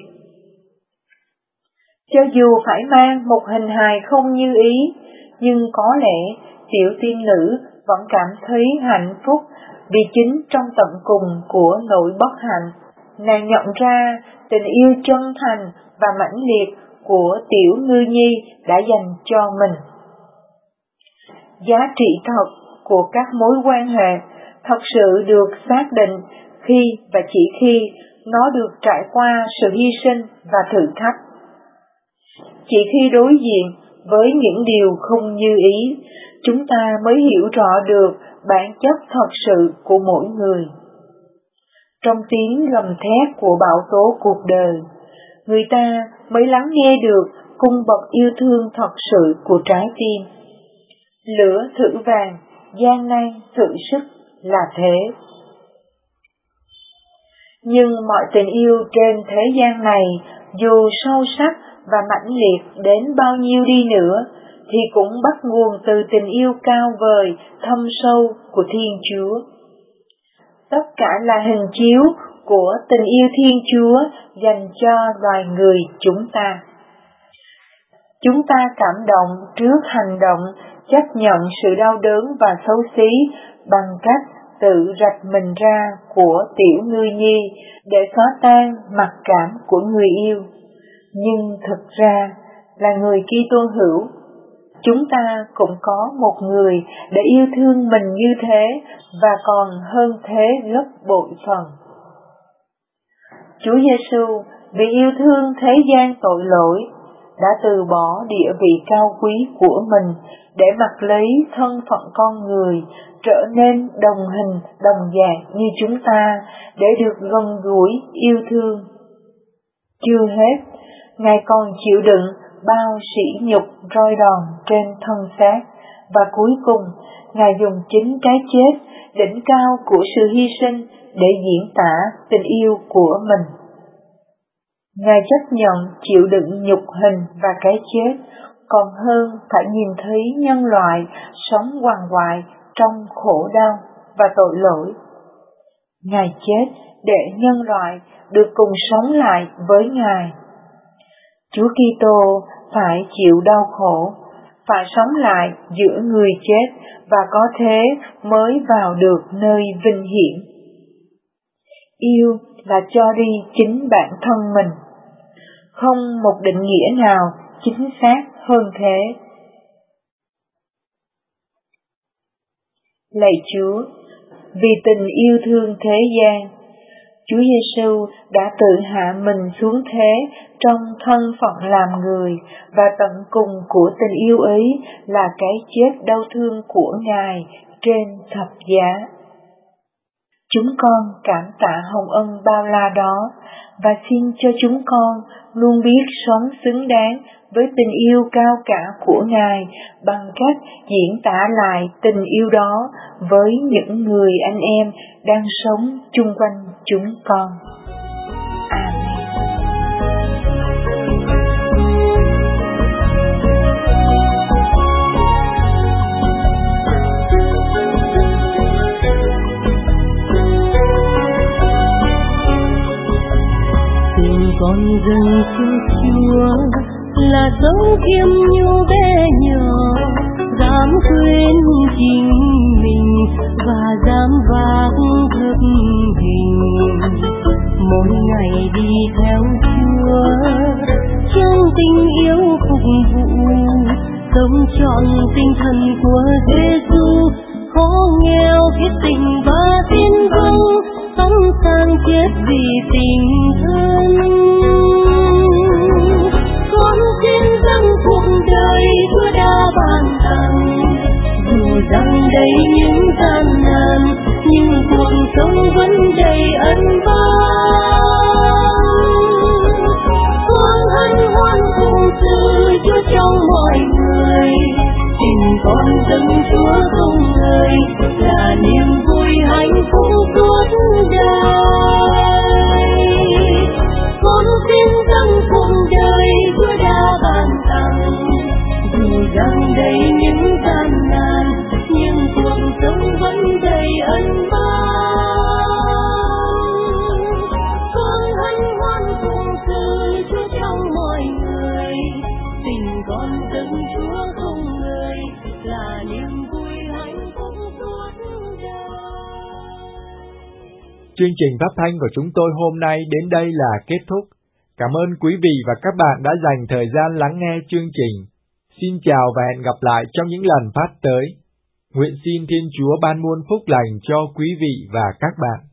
Cho dù phải mang một hình hài không như ý, nhưng có lẽ tiểu tiên nữ vẫn cảm thấy hạnh phúc vì chính trong tận cùng của nỗi bất hạnh, nàng nhận ra tình yêu chân thành và mãnh liệt của tiểu ngư nhi đã dành cho mình. Giá trị thật của các mối quan hệ thật sự được xác định khi và chỉ khi nó được trải qua sự hy sinh và thử thách. Chỉ khi đối diện với những điều không như ý, chúng ta mới hiểu rõ được bản chất thật sự của mỗi người. Trong tiếng gầm thét của bão tố cuộc đời, người ta mới lắng nghe được cung bậc yêu thương thật sự của trái tim. Lửa thử vàng, gian nan thử sức là thế. Nhưng mọi tình yêu trên thế gian này, dù sâu sắc và mãnh liệt đến bao nhiêu đi nữa, thì cũng bắt nguồn từ tình yêu cao vời, thâm sâu của Thiên Chúa. Tất cả là hình chiếu của tình yêu Thiên Chúa dành cho loài người chúng ta. Chúng ta cảm động trước hành động chấp nhận sự đau đớn và xấu xí bằng cách tự rạch mình ra của tiểu ngư nhi để xóa tan mặc cảm của người yêu. Nhưng thực ra là người Kitô hữu, chúng ta cũng có một người để yêu thương mình như thế và còn hơn thế gấp bội phần. Chúa Giêsu vì yêu thương thế gian tội lỗi đã từ bỏ địa vị cao quý của mình để mặc lấy thân phận con người, trở nên đồng hình đồng dạng như chúng ta để được gần gũi yêu thương. Chưa hết, Ngài còn chịu đựng bao sỉ nhục roi đòn trên thân xác, và cuối cùng Ngài dùng chính cái chết, đỉnh cao của sự hy sinh để diễn tả tình yêu của mình. Ngài chấp nhận chịu đựng nhục hình và cái chết, còn hơn phải nhìn thấy nhân loại sống quằn quại trong khổ đau và tội lỗi. Ngài chết để nhân loại được cùng sống lại với Ngài. Chúa Kitô phải chịu đau khổ, phải sống lại giữa người chết và có thế mới vào được nơi vinh hiển. Yêu là cho đi chính bản thân mình. Không một định nghĩa nào chính xác hơn thế. Lạy Chúa, vì tình yêu thương thế gian, Chúa Giêsu đã tự hạ mình xuống thế trong thân phận làm người, và tận cùng của tình yêu ấy là cái chết đau thương của Ngài trên thập giá. Chúng con cảm tạ hồng ân bao la đó, và xin cho chúng con luôn biết sống xứng đáng với tình yêu cao cả của Ngài bằng cách diễn tả lại tình yêu đó với những người anh em đang sống chung quanh chúng con. Amen. Tình con dâng cho Chúa là dấu khiêm nhu bé nhỏ, dám quên chính mình và dám vác thất hình. Mỗi ngày đi theo Chúa trong tình yêu phục vụ, sống trọn tinh thần của Giêsu, khó nghèo biết tình và tin vâng, sẵn sàng chết vì tình thân. Con xin dâng cuộc đời Chúa đã ban tặng, dù rằng đầy những gian nan, nhưng cuộc sống vẫn đầy ân ban. đầy những gian nan, nhưng cuộc sống vẫn đầy ân ban. Con hân hoan cùng cười Chúa trong mọi người, tình con dâng Chúa không người là niềm vui hạnh phúc suốt đời. Chương trình phát thanh của chúng tôi hôm nay đến đây là kết thúc. Cảm ơn quý vị và các bạn đã dành thời gian lắng nghe chương trình. Xin chào và hẹn gặp lại trong những lần phát tới. Nguyện xin Thiên Chúa ban muôn phúc lành cho quý vị và các bạn.